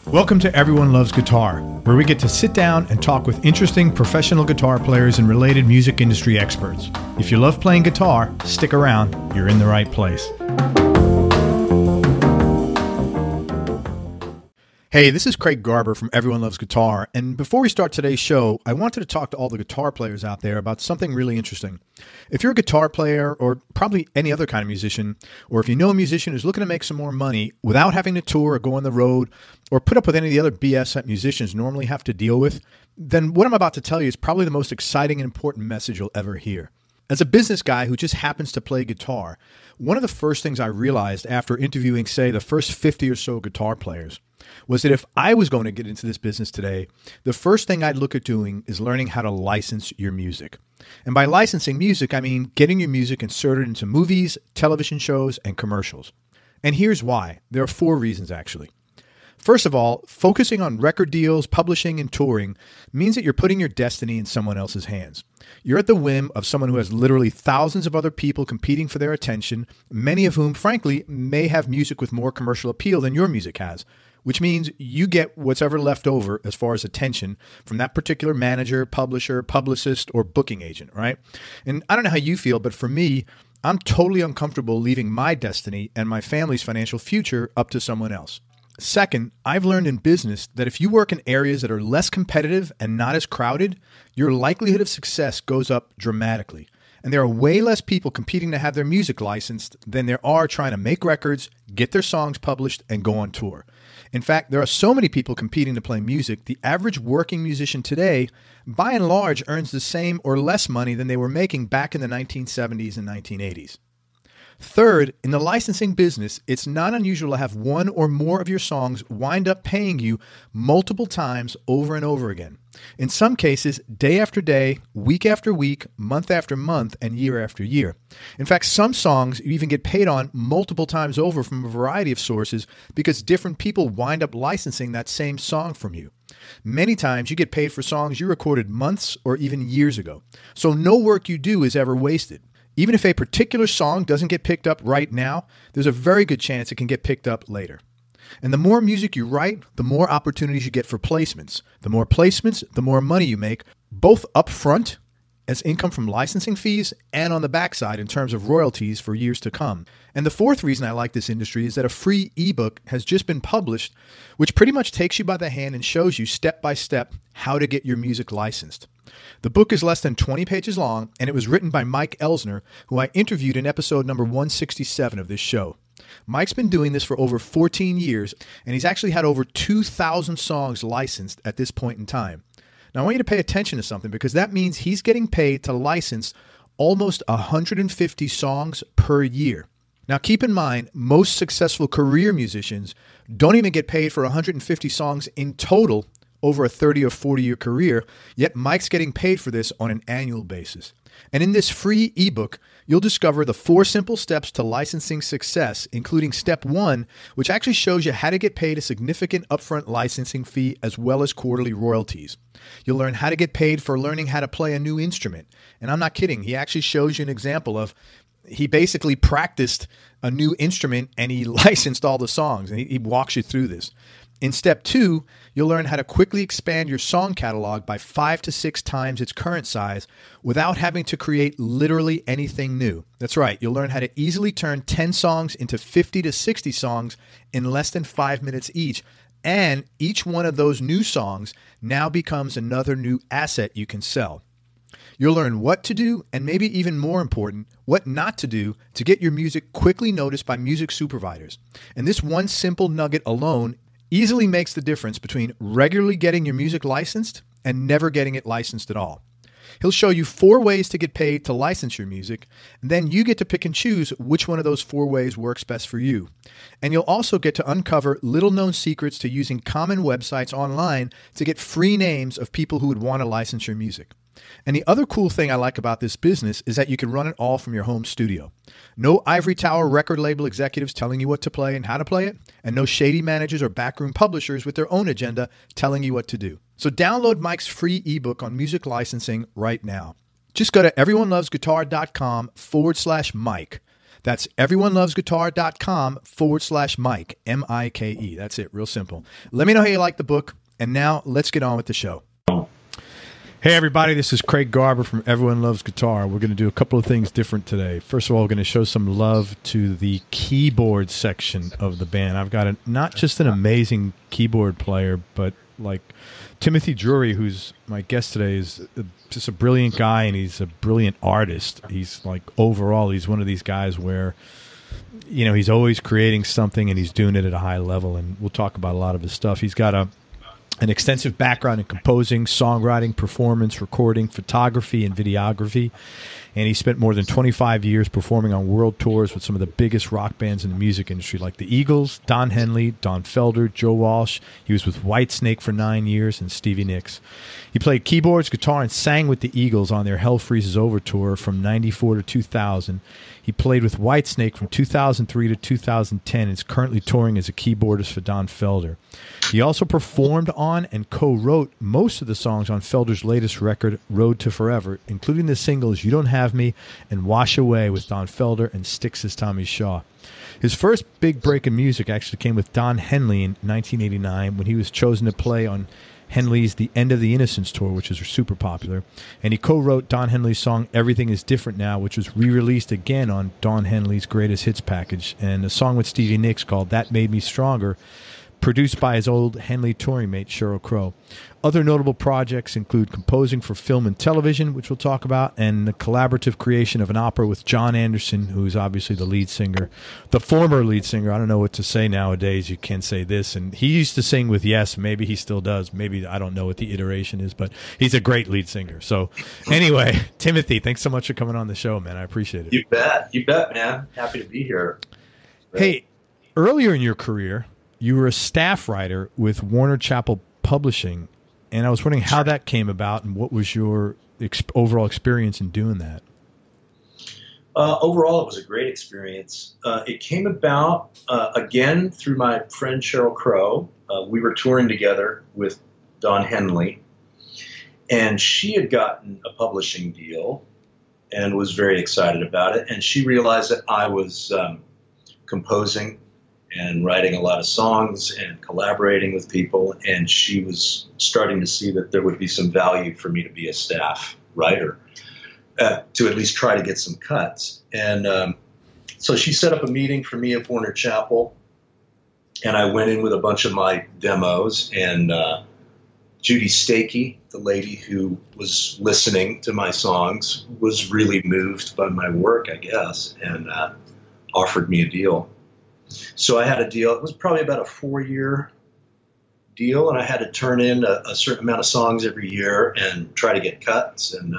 Welcome to Everyone Loves Guitar, where we get to sit down and talk with interesting professional guitar players and related music industry experts. If you love playing guitar, stick around. You're in the right place. Hey, this is Craig Garber from Everyone Loves Guitar, and before we start today's show, I wanted to talk to all the guitar players out there about something really interesting. If you're a guitar player, or probably any other kind of musician, or if you know a musician who's looking to make some more money without having to tour or go on the road, or put up with any of the other BS that musicians normally have to deal with, then what I'm about to tell you is probably the most exciting and important message you'll ever hear. As a business guy who just happens to play guitar, one of the first things I realized after interviewing, say, the first 50 or so guitar players was that if I was going to get into this business today, the first thing I'd look at doing is learning how to license your music. And by licensing music, I mean getting your music inserted into movies, television shows, and commercials. And here's why. There are 4 reasons, actually. First of all, focusing on record deals, publishing, and touring means that you're putting your destiny in someone else's hands. You're at the whim of someone who has literally thousands of other people competing for their attention, many of whom, frankly, may have music with more commercial appeal than your music has, which means you get what's ever left over as far as attention from that particular manager, publisher, publicist, or booking agent, right? And I don't know how you feel, but for me, I'm totally uncomfortable leaving my destiny and my family's financial future up to someone else. Second, I've learned in business that if you work in areas that are less competitive and not as crowded, your likelihood of success goes up dramatically. And there are way less people competing to have their music licensed than there are trying to make records, get their songs published, and go on tour. In fact, there are so many people competing to play music, the average working musician today, by and large, earns the same or less money than they were making back in the 1970s and 1980s. Third, in the licensing business, it's not unusual to have one or more of your songs wind up paying you multiple times over and over again. In some cases, day after day, week after week, month after month, and year after year. In fact, some songs you even get paid on multiple times over from a variety of sources because different people wind up licensing that same song from you. Many times you get paid for songs you recorded months or even years ago. So no work you do is ever wasted. Even if a particular song doesn't get picked up right now, there's a very good chance it can get picked up later. And the more music you write, the more opportunities you get for placements. The more placements, the more money you make, both up front as income from licensing fees and on the backside in terms of royalties for years to come. And the fourth reason I like this industry is that a free ebook has just been published, which pretty much takes you by the hand and shows you step by step how to get your music licensed. The book is less than 20 pages long, and it was written by Mike Elsner, who I interviewed in episode number 167 of this show. Mike's been doing this for over 14 years, and he's actually had over 2,000 songs licensed at this point in time. Now, I want you to pay attention to something because that means he's getting paid to license almost 150 songs per year. Now, keep in mind, most successful career musicians don't even get paid for 150 songs in total over a 30 or 40-year career, yet Mike's getting paid for this on an annual basis. And in this free ebook, you'll discover the 4 simple steps to licensing success, including step 1, which actually shows you how to get paid a significant upfront licensing fee as well as quarterly royalties. You'll learn how to get paid for learning how to play a new instrument. And I'm not kidding. He actually shows you an example of he basically practiced a new instrument and he licensed all the songs, and he walks you through this. In step 2, you'll learn how to quickly expand your song catalog by 5 to 6 times its current size without having to create literally anything new. That's right, you'll learn how to easily turn 10 songs into 50 to 60 songs in less than 5 minutes each, and each one of those new songs now becomes another new asset you can sell. You'll learn what to do, and maybe even more important, what not to do to get your music quickly noticed by music supervisors. And this one simple nugget alone easily makes the difference between regularly getting your music licensed and never getting it licensed at all. He'll show you 4 ways to get paid to license your music, and then you get to pick and choose which one of those 4 ways works best for you. And you'll also get to uncover little-known secrets to using common websites online to get free names of people who would want to license your music. And the other cool thing I like about this business is that you can run it all from your home studio. No ivory tower record label executives telling you what to play and how to play it, and no shady managers or backroom publishers with their own agenda telling you what to do. So download Mike's free ebook on music licensing right now. Just go to everyonelovesguitar.com/Mike. That's everyonelovesguitar.com/Mike, M-I-K-E. That's it, real simple. Let me know how you like the book, and now let's get on with the show. Hey, everybody, this is Craig Garber from Everyone Loves Guitar. We're going to do a couple of things different today. First of all, we're going to show some love to the keyboard section of the band. I've got not just an amazing keyboard player, but like Timothy Drury, who's my guest today, is just a brilliant guy, and he's a brilliant artist. He's like, overall, he's one of these guys where, you know, he's always creating something, and he's doing it at a high level, and we'll talk about a lot of his stuff. He's got an extensive background in composing, songwriting, performance, recording, photography, and videography. And he spent more than 25 years performing on world tours with some of the biggest rock bands in the music industry, like the Eagles, Don Henley, Don Felder, Joe Walsh. He was with Whitesnake for 9 years, and Stevie Nicks. He played keyboards, guitar, and sang with the Eagles on their Hell Freezes Over tour from 94 to 2000. He played with Whitesnake from 2003 to 2010 and is currently touring as a keyboardist for Don Felder. He also performed on and co-wrote most of the songs on Felder's latest record, Road to Forever, including the singles You Don't Have Me and Wash Away with Don Felder and Styx' Tommy Shaw. His first big break in music actually came with Don Henley in 1989 when he was chosen to play on Henley's The End of the Innocents tour, which is super popular. And he co-wrote Don Henley's song Everything Is Different Now, which was re-released again on Don Henley's Greatest Hits package, and a song with Stevie Nicks called That Made Me Stronger, produced by his old Henley touring mate, Sheryl Crow. Other notable projects include composing for film and television, which we'll talk about, and the collaborative creation of an opera with John Anderson, who's obviously the lead singer, the former lead singer. I don't know what to say nowadays. You can't say this. And he used to sing with Yes. Maybe he still does. Maybe, I don't know what the iteration is, but he's a great lead singer. So anyway, Timothy, thanks so much for coming on the show, man. I appreciate it. You bet, man. Happy to be here. Hey, earlier in your career, you were a staff writer with Warner Chappell Publishing, and I was wondering how that came about and what was your overall experience in doing that? Overall, it was a great experience. It came about, again, through my friend Sheryl Crow. We were touring together with Don Henley, and she had gotten a publishing deal and was very excited about it. And she realized that I was composing and writing a lot of songs and collaborating with people, and she was starting to see that there would be some value for me to be a staff writer, to at least try to get some cuts. And so she set up a meeting for me at Warner Chappell, and I went in with a bunch of my demos, and Judy Stakey, the lady who was listening to my songs, was really moved by my work, I guess, and offered me a deal. So I had a deal. It was probably about a 4-year deal, and I had to turn in a certain amount of songs every year and try to get cuts. And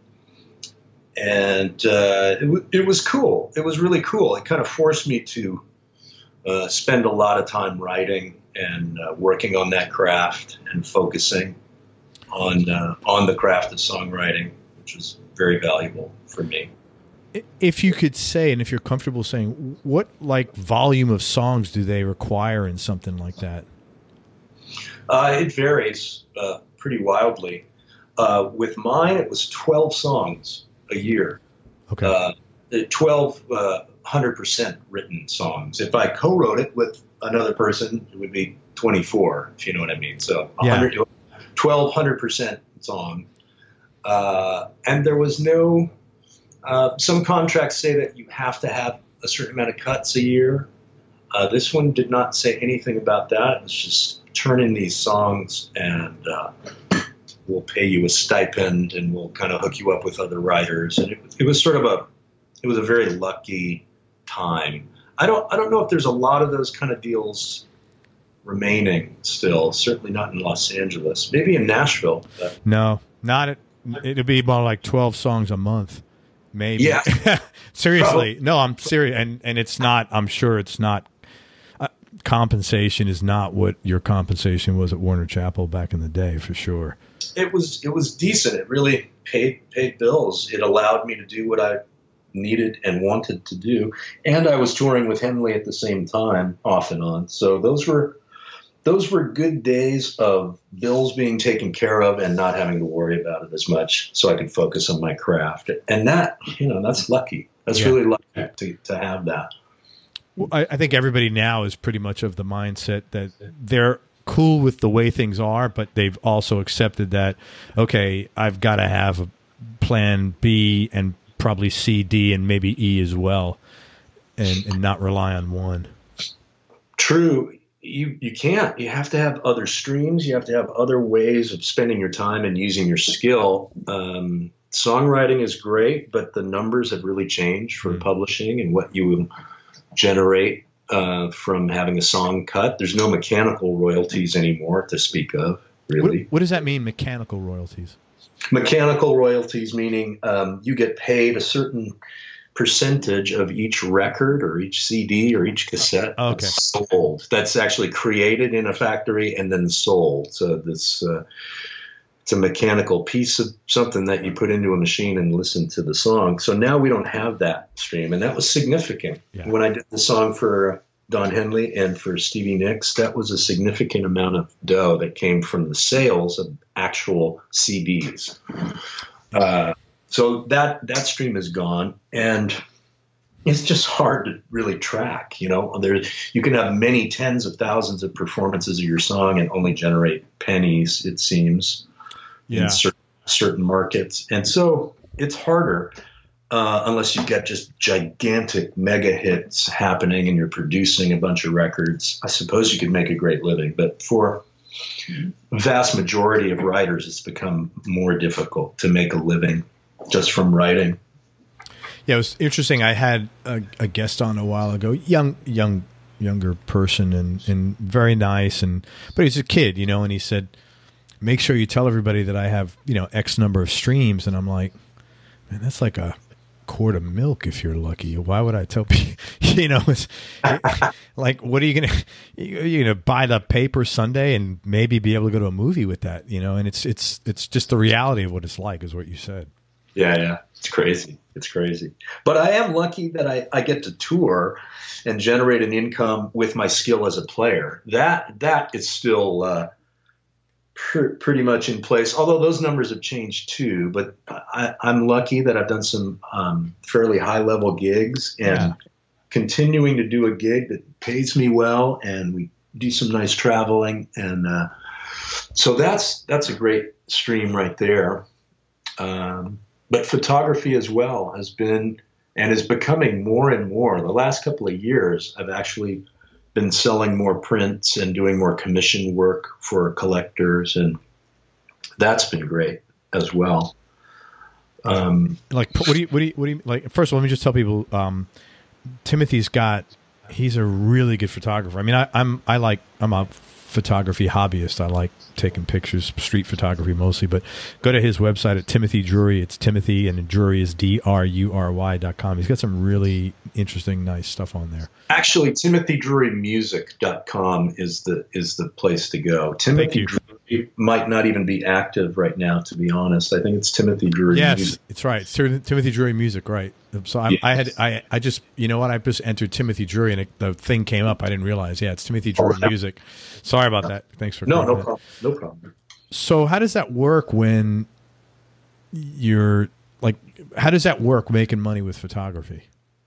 it was cool. It was really cool. It kind of forced me to spend a lot of time writing and working on that craft and focusing on the craft of songwriting, which was very valuable for me. If you could say, and if you're comfortable saying, what like volume of songs do they require in something like that? It varies pretty wildly. With mine, it was 12 songs a year. Okay. 12 100% written songs. If I co-wrote it with another person, it would be 24, if you know what I mean. So 12 100% song. And there was no... some contracts say that you have to have a certain amount of cuts a year. This one did not say anything about that. It was just turn in these songs and we'll pay you a stipend and we'll kind of hook you up with other writers. And it was sort of a very lucky time. I don't know if there's a lot of those kind of deals remaining still. Certainly not in Los Angeles. Maybe in Nashville. No, not it'd be more like 12 songs a month. Maybe. Yeah. Seriously. Probably. No, I'm serious. And it's not, I'm sure it's not, compensation is not what your compensation was at Warner Chappell back in the day, for sure. It was decent. It really paid bills. It allowed me to do what I needed and wanted to do. And I was touring with Henley at the same time, off and on. So those were good days of bills being taken care of and not having to worry about it as much, so I could focus on my craft. And that, that's lucky. That's really lucky to have that. Well, I think everybody now is pretty much of the mindset that they're cool with the way things are, but they've also accepted that, okay, I've got to have a plan B and probably C, D, and maybe E as well, and not rely on one. True. You can't. You have to have other streams. You have to have other ways of spending your time and using your skill. Songwriting is great, but the numbers have really changed for publishing and what you will generate from having a song cut. There's no mechanical royalties anymore to speak of, really. What does that mean, mechanical royalties? Mechanical royalties meaning you get paid a certain percentage of each record or each CD or each cassette that's sold. That's actually created in a factory and then sold. So this it's a mechanical piece of something that you put into a machine and listen to the song. So now we don't have that stream, and that was significant. Yeah. When I did the song for Don Henley and for Stevie Nicks, that was a significant amount of dough that came from the sales of actual CDs. So that stream is gone, and it's just hard to really track. You know, you can have many tens of thousands of performances of your song and only generate pennies, it seems, in certain markets. And so it's harder unless you get just gigantic mega hits happening and you're producing a bunch of records. I suppose you could make a great living, but for the vast majority of writers, it's become more difficult to make a living just from writing. Yeah, it was interesting. I had a guest on a while ago, younger person, and very nice, but he's a kid, you know, and he said, make sure you tell everybody that I have, you know, X number of streams. And I'm like, man, that's like a quart of milk if you're lucky. Why would I tell people? You know, it's like, what are you gonna buy the paper Sunday and maybe be able to go to a movie with that? You know, and it's just the reality of what it's like, is what you said. Yeah, it's crazy. It's crazy. But I am lucky that I get to tour and generate an income with my skill as a player. That is still pretty much in place, although those numbers have changed too. But I'm lucky that I've done some fairly high-level gigs, and continuing to do a gig that pays me well, and we do some nice traveling. And so that's a great stream right there. But photography as well has been and is becoming more and more. The last couple of years, I've actually been selling more prints and doing more commission work for collectors, and that's been great as well. Like, what do you like? First of all, let me just tell people, he's a really good photographer. I mean, I'm a photography hobbyist. I like taking pictures, street photography mostly, but go to his website at Timothy Drury. It's Timothy, and Drury is DRURY.com. He's got some really interesting, nice stuff on there. Actually, TimothyDruryMusic.com is the place to go. Timothy Drury might not even be active right now, to be honest. I think it's Timothy Drury Music. Yes, it's right. It's Timothy Drury Music, right. So I just, you know what, I just entered Timothy Drury and the thing came up. I didn't realize. Yeah, it's Timothy Drury Music. Sorry about that. Thanks for no problem. No problem. So how does that work when you're like, how does that work making money with photography?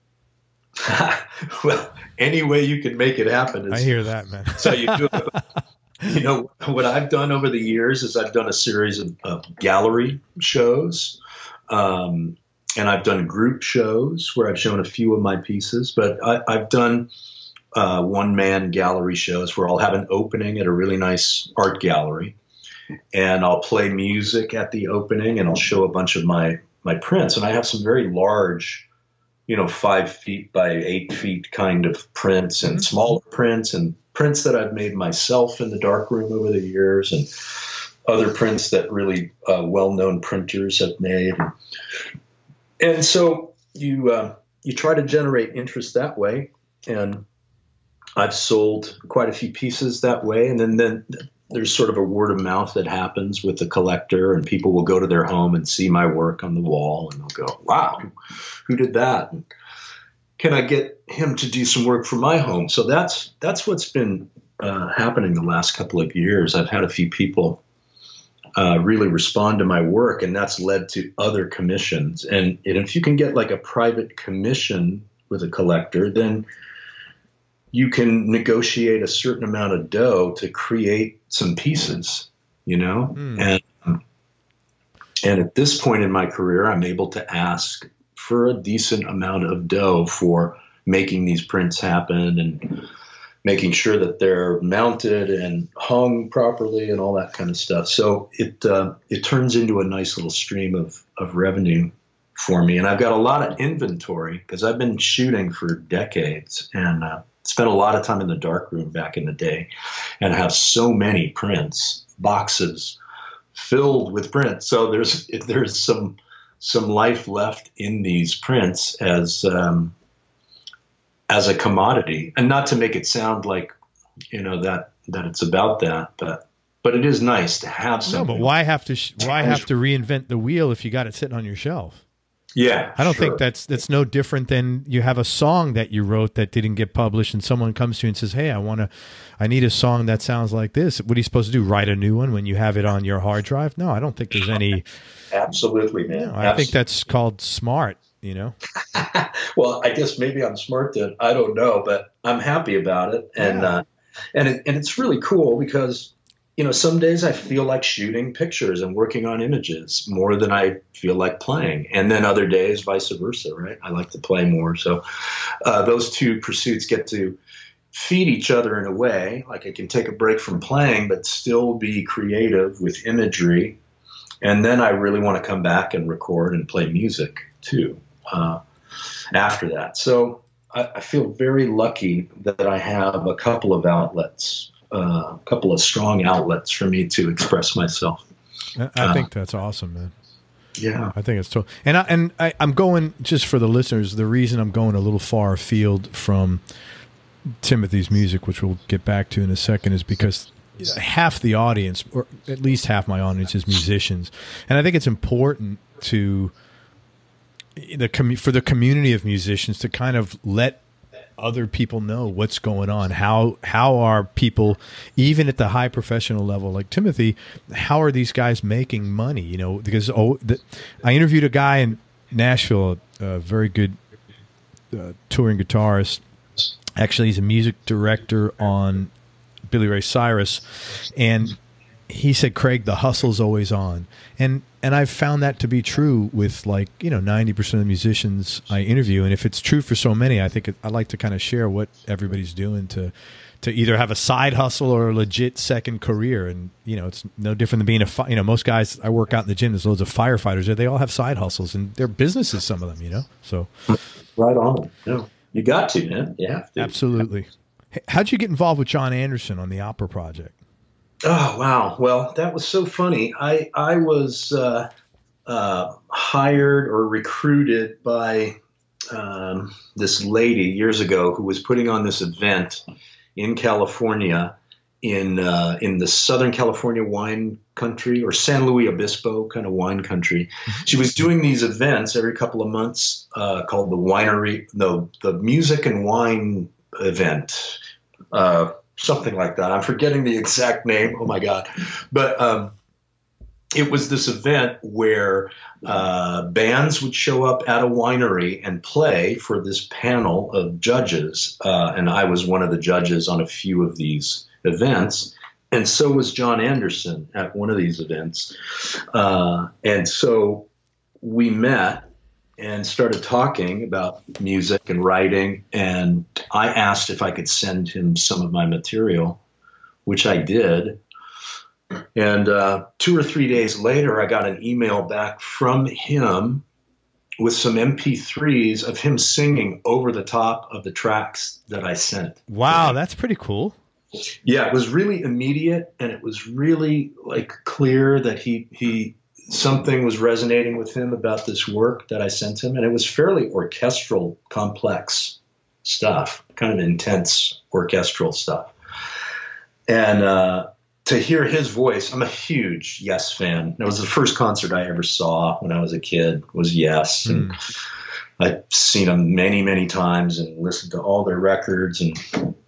Well, any way you can make it happen is, I hear that, man. So you do it. You know, what I've done over the years is I've done a series of gallery shows, and I've done group shows where I've shown a few of my pieces, but I've done one-man gallery shows where I'll have an opening at a really nice art gallery, and I'll play music at the opening, and I'll show a bunch of my prints. And I have some very large, 5 feet by 8 feet kind of prints, and smaller prints, and prints that I've made myself in the darkroom over the years, and other prints that really well-known printers have made. And so you try to generate interest that way, and I've sold quite a few pieces that way. And then there's sort of a word of mouth that happens with the collector, and people will go to their home and see my work on the wall, and they'll go, wow, who did that? And can I get him to do some work for my home? So that's what's been happening the last couple of years. I've had a few people really respond to my work, and that's led to other commissions. And if you can get like a private commission with a collector, then you can negotiate a certain amount of dough to create some pieces, And at this point in my career, I'm able to ask for a decent amount of dough for making these prints happen and making sure that they're mounted and hung properly and all that kind of stuff. So it turns into a nice little stream of revenue for me. And I've got a lot of inventory because I've been shooting for decades and spent a lot of time in the darkroom back in the day and have so many prints, boxes filled with prints. So there's some life left in these prints as a commodity, and not to make it sound like, that it's about that, but it is nice to have something. No, but why have to reinvent the wheel if you got it sitting on your shelf? Yeah, I don't think that's no different than you have a song that you wrote that didn't get published, and someone comes to you and says, "Hey, I need a song that sounds like this." What are you supposed to do? Write a new one when you have it on your hard drive? No, I don't think there's any. Absolutely, man. No, I think that's called smart. Well, I guess maybe I'm smart then. I don't know, but I'm happy about it, and it's really cool because some days I feel like shooting pictures and working on images more than I feel like playing, and then other days vice versa. Right? I like to play more, so those two pursuits get to feed each other in a way. Like I can take a break from playing, but still be creative with imagery, and then I really want to come back and record and play music too. After that. So I feel very lucky that I have a couple of outlets, a couple of strong outlets for me to express myself. I think that's awesome, man. Yeah. I think it's total. And I'm going, just for the listeners, the reason I'm going a little far afield from Timothy's music, which we'll get back to in a second, is because half the audience, or at least half my audience, is musicians. And I think it's important for the community of musicians to kind of let other people know what's going on. How are people, even at the high professional level like Timothy, how are these guys making money? Because I interviewed a guy in Nashville, a very good touring guitarist. Actually, he's a music director on Billy Ray Cyrus, and he said, "Craig, the hustle's always on." And I've found that to be true with 90% of the musicians I interview. And if it's true for so many, I think I like to kind of share what everybody's doing to either have a side hustle or a legit second career. And, it's no different than being most guys I work out in the gym, there's loads of firefighters there. They all have side hustles and they're businesses, some of them, so. Right on. Yeah. You got to, man. You have to. Absolutely. How'd you get involved with Jon Anderson on the opera project? Oh, wow. Well, that was so funny. I was hired or recruited by this lady years ago who was putting on this event in California, in the Southern California wine country, or San Luis Obispo kind of wine country. She was doing these events every couple of months called the Music and Wine event. Something like that. I'm forgetting the exact name. Oh my God. But it was this event where bands would show up at a winery and play for this panel of judges. And I was one of the judges on a few of these events. And so was Jon Anderson at one of these events. And so we met and started talking about music and writing, and I asked if I could send him some of my material, which I did. And 2 or 3 days later, I got an email back from him with some MP3s of him singing over the top of the tracks that I sent. Wow, that's pretty cool. Yeah, it was really immediate, and it was really clear that he something was resonating with him about this work that I sent him. And it was fairly orchestral, complex stuff, kind of intense orchestral stuff. And to hear his voice, I'm a huge Yes fan. It was the first concert I ever saw when I was a kid, was Yes. And I've seen them many, many times and listened to all their records. And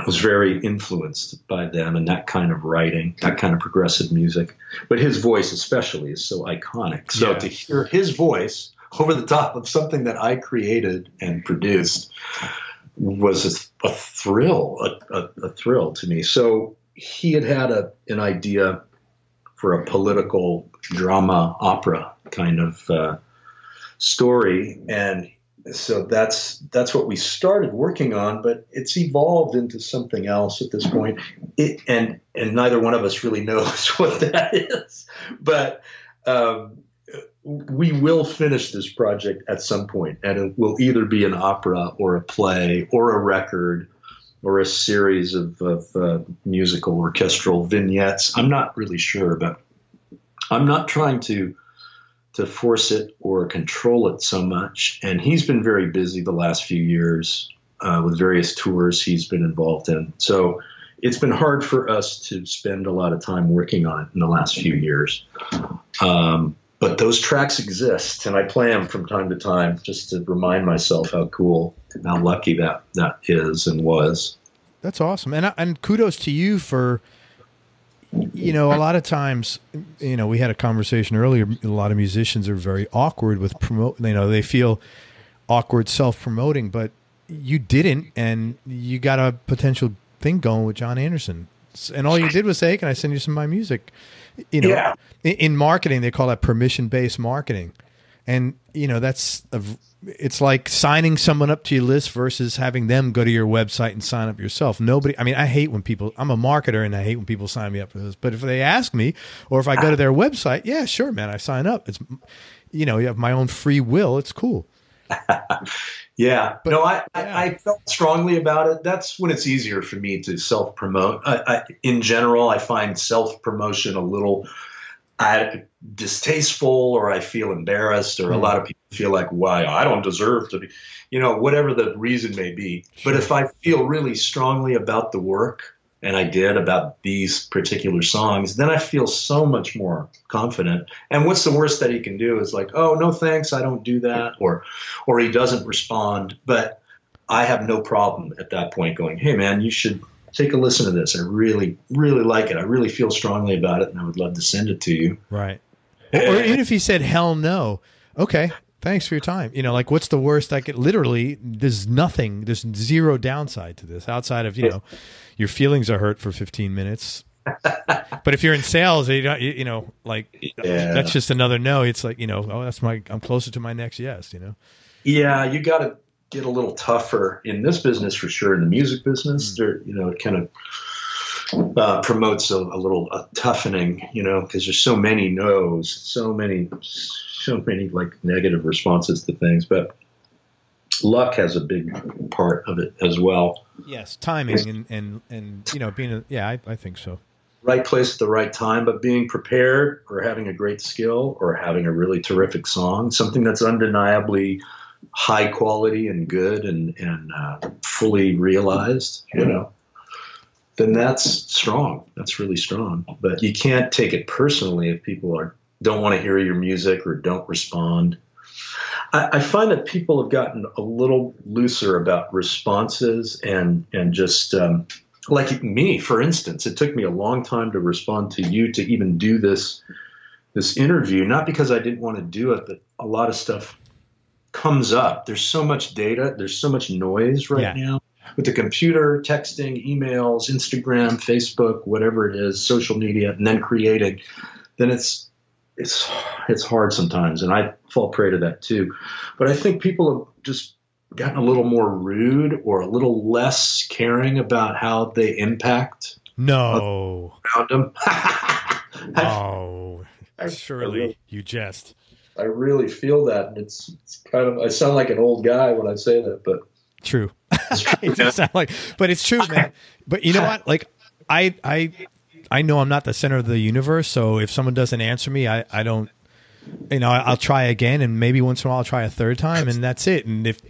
was very influenced by them and that kind of writing, that kind of progressive music. But his voice especially is so iconic. So to hear his voice over the top of something that I created and produced was a thrill to me. So he had an idea for a political drama opera kind of story, and so that's what we started working on, but it's evolved into something else at this point. And neither one of us really knows what that is. But we will finish this project at some point, and it will either be an opera or a play or a record or a series of musical orchestral vignettes. I'm not really sure, but I'm not trying to force it or control it so much. And he's been very busy the last few years with various tours he's been involved in. So it's been hard for us to spend a lot of time working on it in the last few years. But those tracks exist, and I play them from time to time just to remind myself how cool and how lucky that is and was. That's awesome. And kudos to you for, a lot of times, we had a conversation earlier. A lot of musicians are very awkward with they feel awkward self-promoting, but you didn't, and you got a potential thing going with Jon Anderson. And all you did was say, hey, can I send you some of my music? Yeah. In marketing, they call that permission-based marketing. And, it's like signing someone up to your list versus having them go to your website and sign up yourself. I'm a marketer and I hate when people sign me up for this. But if they ask me, or if I go to their website, yeah, sure, man, I sign up. It's, you have my own free will. It's cool. Yeah. But, no, I felt strongly about it. That's when it's easier for me to self-promote. In general, I find self-promotion a little distasteful, or I feel embarrassed, or a lot of people feel like, why, I don't deserve to be, whatever the reason may be. Sure. But if I feel really strongly about the work, and I did, about these particular songs, then I feel so much more confident. And what's the worst that he can do is like, oh, no, thanks, I don't do that, or he doesn't respond. But I have no problem at that point going, hey, man, you should take a listen to this. I really, really like it. I really feel strongly about it, and I would love to send it to you. Right. Or even if he said, hell no, okay, thanks for your time. What's the worst I could, literally, there's zero downside to this outside of, your feelings are hurt for 15 minutes. But if you're in sales, that's just another no. It's like, I'm closer to my next yes, Yeah, you got to get a little tougher in this business for sure. In the music business, it kind of promotes a little toughening, because there's so many no's, so many like negative responses to things. But luck has a big part of it as well. Yes, timing and being I think so. Right place at the right time, but being prepared, or having a great skill, or having a really terrific song, something that's undeniably high quality and good and fully realized, then that's strong. That's really strong. But you can't take it personally if people don't want to hear your music or don't respond. I find that people have gotten a little looser about responses and just like me, for instance. It took me a long time to respond to you to even do this interview, not because I didn't want to do it, but a lot of stuff comes up. There's so much data. There's so much noise right now with the computer, texting, emails, Instagram, Facebook, whatever it is, social media, and then creating. Then it's hard sometimes, and I fall prey to that too. But I think people have just gotten a little more rude, or a little less caring about how they impact around them. Oh, surely you jest. I really feel that, and it's kind of, I sound like an old guy when I say that, but true. It does sound like, but it's true, man. But you know what? Like I know I'm not the center of the universe, so if someone doesn't answer me, I don't, I'll try again, and maybe once in a while I'll try a third time, and that's it. And if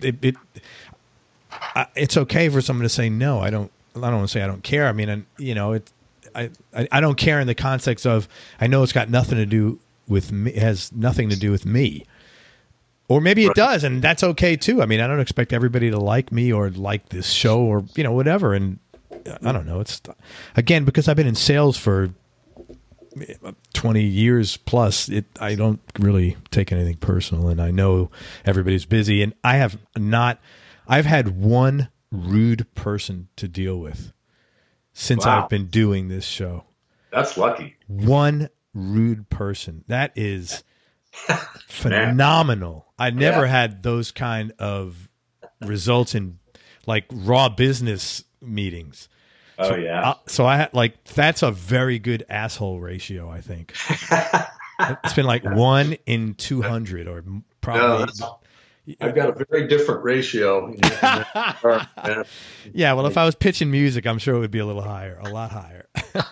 it's okay for someone to say no, I don't want to say I don't care. I mean, I don't care in the context of, I know it's got nothing to do with me, it has nothing to do with me. Or maybe it does, and that's okay too. I mean, I don't expect everybody to like me or like this show or, whatever. And I don't know. It's again, because I've been in sales for 20 years plus, I don't really take anything personal, and I know everybody's busy, and I've had one rude person to deal with since I've been doing this show. That's lucky. One rude person. That is phenomenal. I never had those kind of results in like raw business meetings. Oh, yeah. So I had that's a very good asshole ratio, I think. It's been like 1 in 200 or probably. No, I've got a very different ratio. Yeah, well, if I was pitching music, I'm sure it would be a lot higher.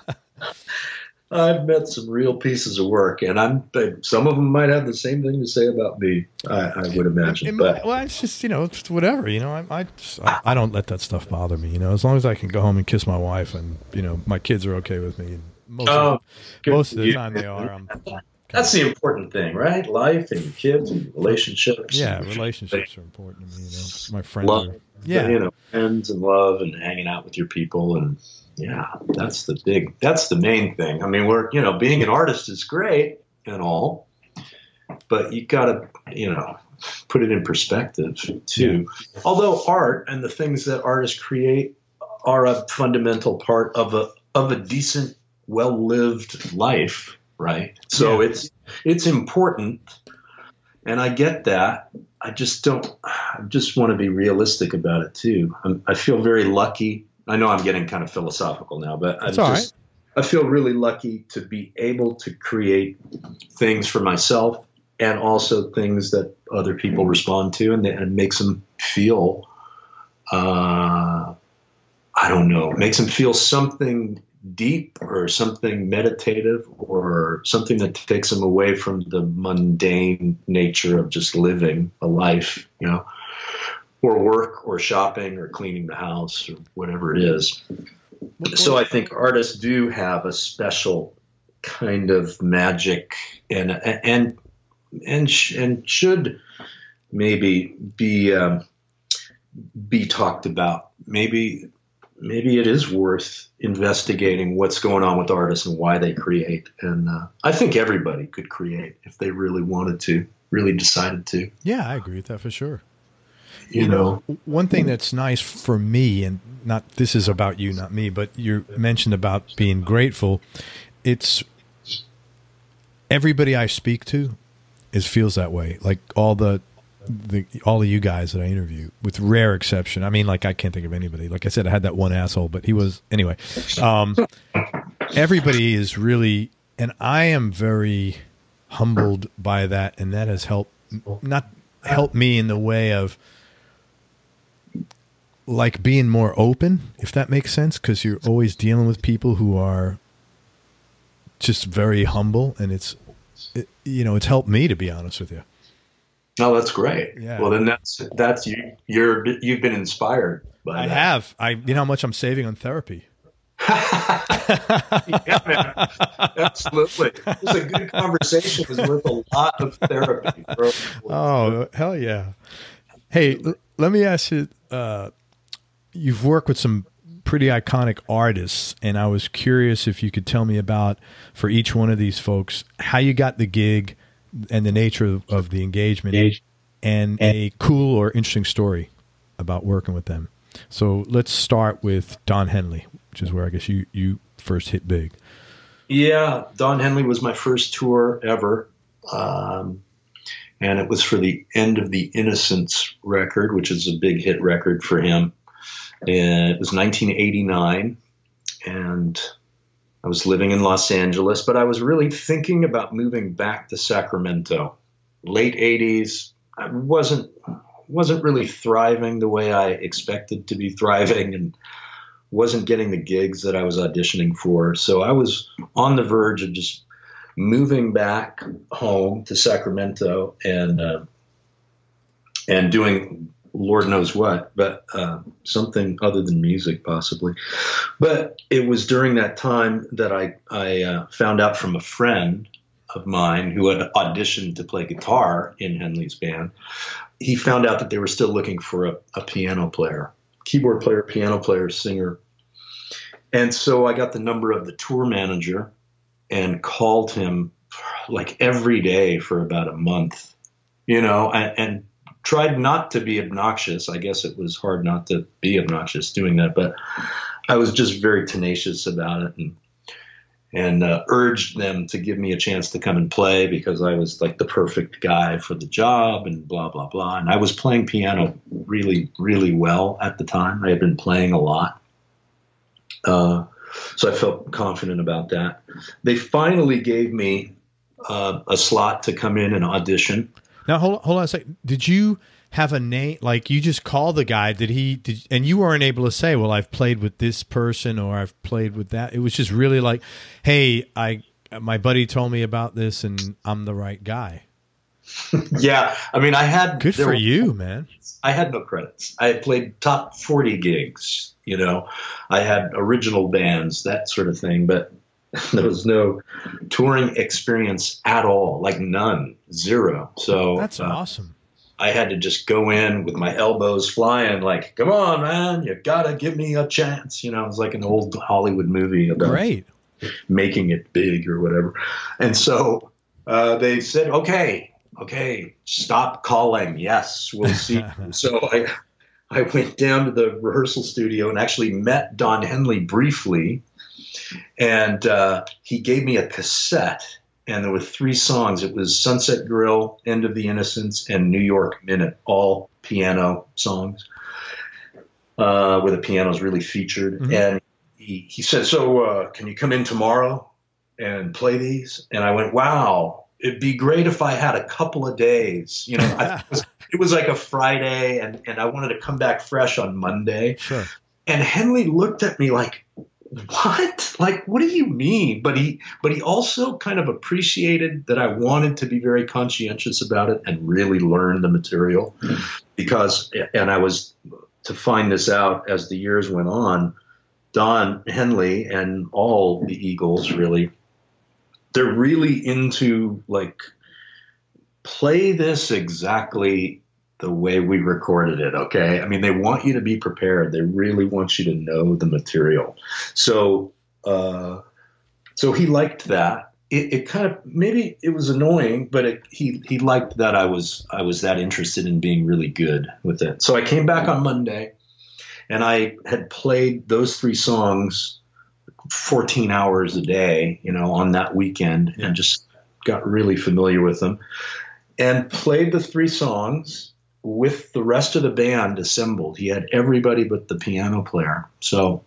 I've met some real pieces of work, and some of them might have the same thing to say about me. I would imagine. But it's just it's whatever. I don't let that stuff bother me. As long as I can go home and kiss my wife, and my kids are okay with me. And most of the time they are. That's the important thing, right? Life and your kids and relationships. Yeah, relationships are important to me. My friends friends and love and hanging out with your people, and that's the main thing. I mean, being an artist is great and all, but you got to, put it in perspective too. Yeah. Although art and the things that artists create are a fundamental part of a decent, well-lived life. Right. So it's important. And I get that. I just want to be realistic about it too. I feel very lucky. I know I'm getting kind of philosophical now, but I feel really lucky to be able to create things for myself and also things that other people respond to and makes them feel, makes them feel something deep or something meditative or something that takes them away from the mundane nature of just living a life, or work or shopping or cleaning the house or whatever it is. So I think artists do have a special kind of magic and should maybe be talked about. Maybe it is worth investigating what's going on with artists and why they create. And I think everybody could create if they really wanted to, really decided to. Yeah, I agree with that for sure. One thing that's nice for me, and this is about you, not me, but you mentioned about being grateful. It's everybody I speak to feels that way. Like all of you guys that I interview, with rare exception. I mean, I can't think of anybody. Like I said, I had that one asshole, but he was anyway. Everybody is really, and I am very humbled by that, and that has helped me in the way of being more open, if that makes sense, because you're always dealing with people who are just very humble, and it's helped me, to be honest with you. Oh, that's great. Yeah. Well, then that's you. You've been inspired by that. I have. You know how much I'm saving on therapy. Yeah, man. Absolutely. It's a good conversation. Is worth a lot of therapy. Oh, hell yeah. Hey, let me ask you. You've worked with some pretty iconic artists, and I was curious if you could tell me about, for each one of these folks, how you got the gig and the nature of the engagement, and a cool or interesting story about working with them. So let's start with Don Henley, which is where I guess you first hit big. Yeah, Don Henley was my first tour ever, and it was for the End of the Innocence record, which is a big hit record for him. And it was 1989, and I was living in Los Angeles, but I was really thinking about moving back to Sacramento. Late 80s, I wasn't really thriving the way I expected to be thriving, and wasn't getting the gigs that I was auditioning for. So I was on the verge of just moving back home to Sacramento and doing Lord knows what, but something other than music possibly. But it was during that time that I found out from a friend of mine who had auditioned to play guitar in Henley's band. He found out that they were still looking for a piano player, keyboard player, piano player, singer. And so I got the number of the tour manager and called him like every day for about a month, and tried not to be obnoxious. I guess it was hard not to be obnoxious doing that, but I was just very tenacious about it and urged them to give me a chance to come and play because I was like the perfect guy for the job and blah, blah, blah. And I was playing piano really, really well at the time. I had been playing a lot. So I felt confident about that. They finally gave me a slot to come in and audition. Now, hold on a second. Did you have a name? Like, you just call the guy. And you weren't able to say, well, I've played with this person or I've played with that. It was just really like, hey, my buddy told me about this and I'm the right guy. Yeah. I mean, good for you, man. I had no credits. I had played top 40 gigs, I had original bands, that sort of thing, but there was no touring experience at all, like none, zero. So that's awesome. I had to just go in with my elbows flying, like, come on, man, you gotta give me a chance. It was like an old Hollywood movie about making it big or whatever. And so they said, okay, stop calling. Yes, we'll see. So I went down to the rehearsal studio and actually met Don Henley briefly. And he gave me a cassette, and there were 3 songs. It was Sunset Grill, End of the Innocents, and New York Minute, all piano songs where the piano is really featured. Mm-hmm. And he said, so can you come in tomorrow and play these? And I went, wow, it'd be great if I had a couple of days. It was like a Friday, and I wanted to come back fresh on Monday. Sure. And Henley looked at me like, what? Like, what do you mean? But he also kind of appreciated that I wanted to be very conscientious about it and really learn the material and I was to find this out as the years went on. Don Henley and all the Eagles really, they're really into like, play this exactly the way we recorded it. Okay. I mean, they want you to be prepared. They really want you to know the material. So he liked that. It kind of, maybe it was annoying, but he liked that I was that interested in being really good with it. So I came back on Monday and I had played those 3 songs 14 hours a day, on that weekend, and just got really familiar with them and played the 3 songs with the rest of the band assembled. He had everybody but the piano player. So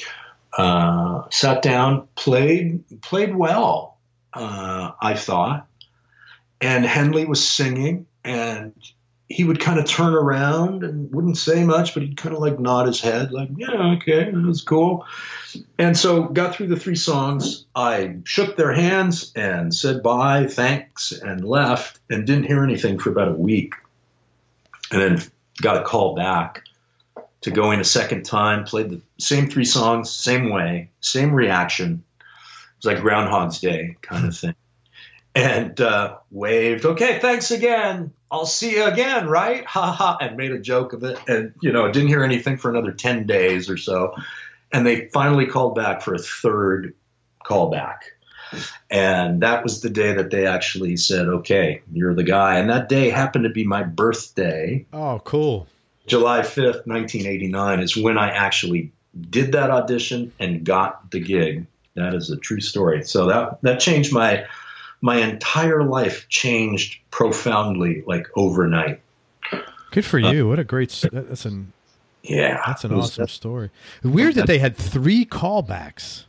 sat down, played well, I thought. And Henley was singing, and he would kind of turn around and wouldn't say much, but he'd kind of like nod his head like, yeah, okay, that was cool. And so got through the 3 songs. I shook their hands and said bye, thanks, and left, and didn't hear anything for about a week. And then got a call back to go in a second time, played the same 3 songs, same way, same reaction. It was like Groundhog's Day kind of thing. And waved, okay, thanks again. I'll see you again, right? Ha ha, and made a joke of it. And, didn't hear anything for another 10 days or so. And they finally called back for a 3rd callback. And that was the day that they actually said, okay, you're the guy. And that day happened to be my birthday. Oh, cool. July 5th, 1989 is when I actually did that audition and got the gig. That is a true story. So that changed my entire life, changed profoundly, like overnight. Good for you. What a great, that's an awesome story. Weird that they had 3 callbacks.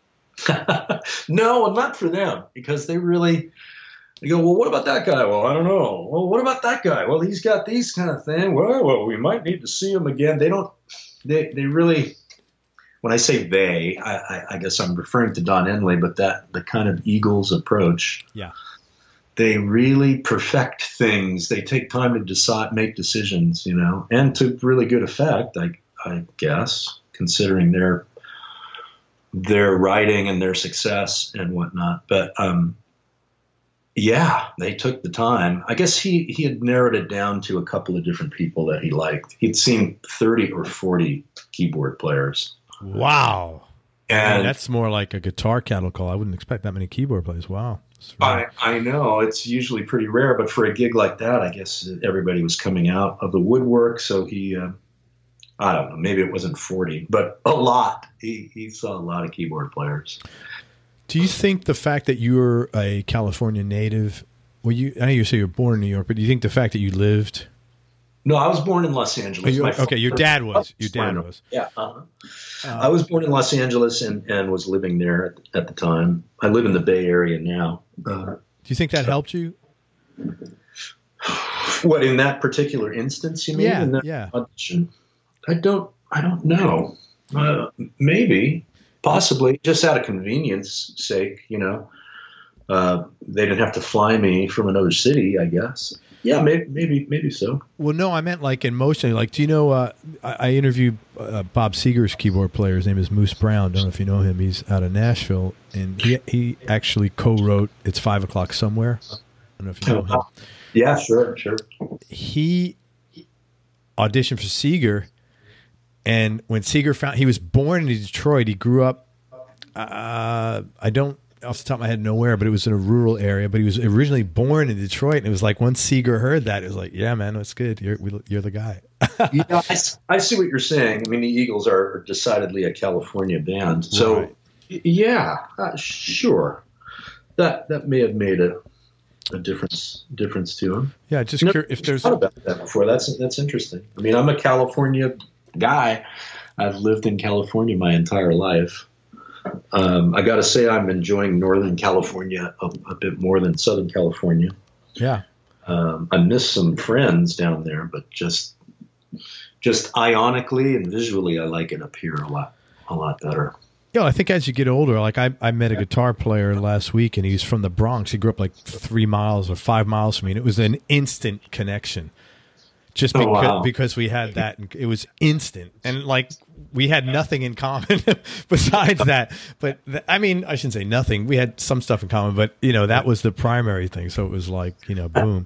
No, not for them, because they go, well, what about that guy? Well, I don't know. Well, what about that guy? Well, he's got these kind of thing. Well, we might need to see him again. They really, when I say they, I guess I'm referring to Don Henley, but the kind of Eagles approach. Yeah. They really perfect things. They take time to make decisions, and to really good effect, I guess, considering their writing and their success and whatnot. But they took the time. I guess he had narrowed it down to a couple of different people that he liked. He'd seen 30 or 40 keyboard players. Wow. And that's more like a guitar cattle call. I wouldn't expect that many keyboard players. Wow. I know it's usually pretty rare, but for a gig like that, I guess everybody was coming out of the woodwork. So he, I don't know, maybe it wasn't 40, but a lot. He saw a lot of keyboard players. Do you think the fact that you're a California native, I know you say you're born in New York, but do you think the fact that you lived? No, I was born in Los Angeles. Okay, your dad was. Your dad was. Yeah. I was born in Los Angeles and was living there at the time. I live in the Bay Area now. Do you think that helped you? What, in that particular instance, you mean? Yeah, in that yeah. audition? I don't know. Maybe, possibly, just out of convenience sake, you know. They didn't have to fly me from another city, I guess. Yeah, maybe so. Well, no, I meant like emotionally. Like, do you know? I interviewed Bob Seger's keyboard player. His name is Moose Brown. I don't know if you know him. He's out of Nashville, and he actually co-wrote "It's 5 O'clock Somewhere." I don't know if you know him. Yeah, sure. He auditioned for Seger, and when Seger found he was born in Detroit, he grew up. I don't. Off the top of my head, nowhere, but it was in a rural area. But he was originally born in Detroit, and it was like once Seger heard that, it was like, "Yeah, man, that's good. You're the guy." Yeah, I see what you're saying. I mean, the Eagles are decidedly a California band, so right. Yeah, sure. That may have made a difference to them. Yeah, just curious if there's thought about that before. That's interesting. I mean, I'm a California guy. I've lived in California my entire life. I got to say, I'm enjoying Northern California a bit more than Southern California. Yeah. I miss some friends down there, but just ionically and visually, I like it up here a lot better. Yeah, I think as you get older, like I met a guitar player last week, and he's from the Bronx. He grew up like 3 miles or 5 miles from me, and it was an instant connection. Just because we had that, it was instant, and like we had nothing in common besides that. But I mean, I shouldn't say nothing. We had some stuff in common, but you know that was the primary thing. So it was like boom.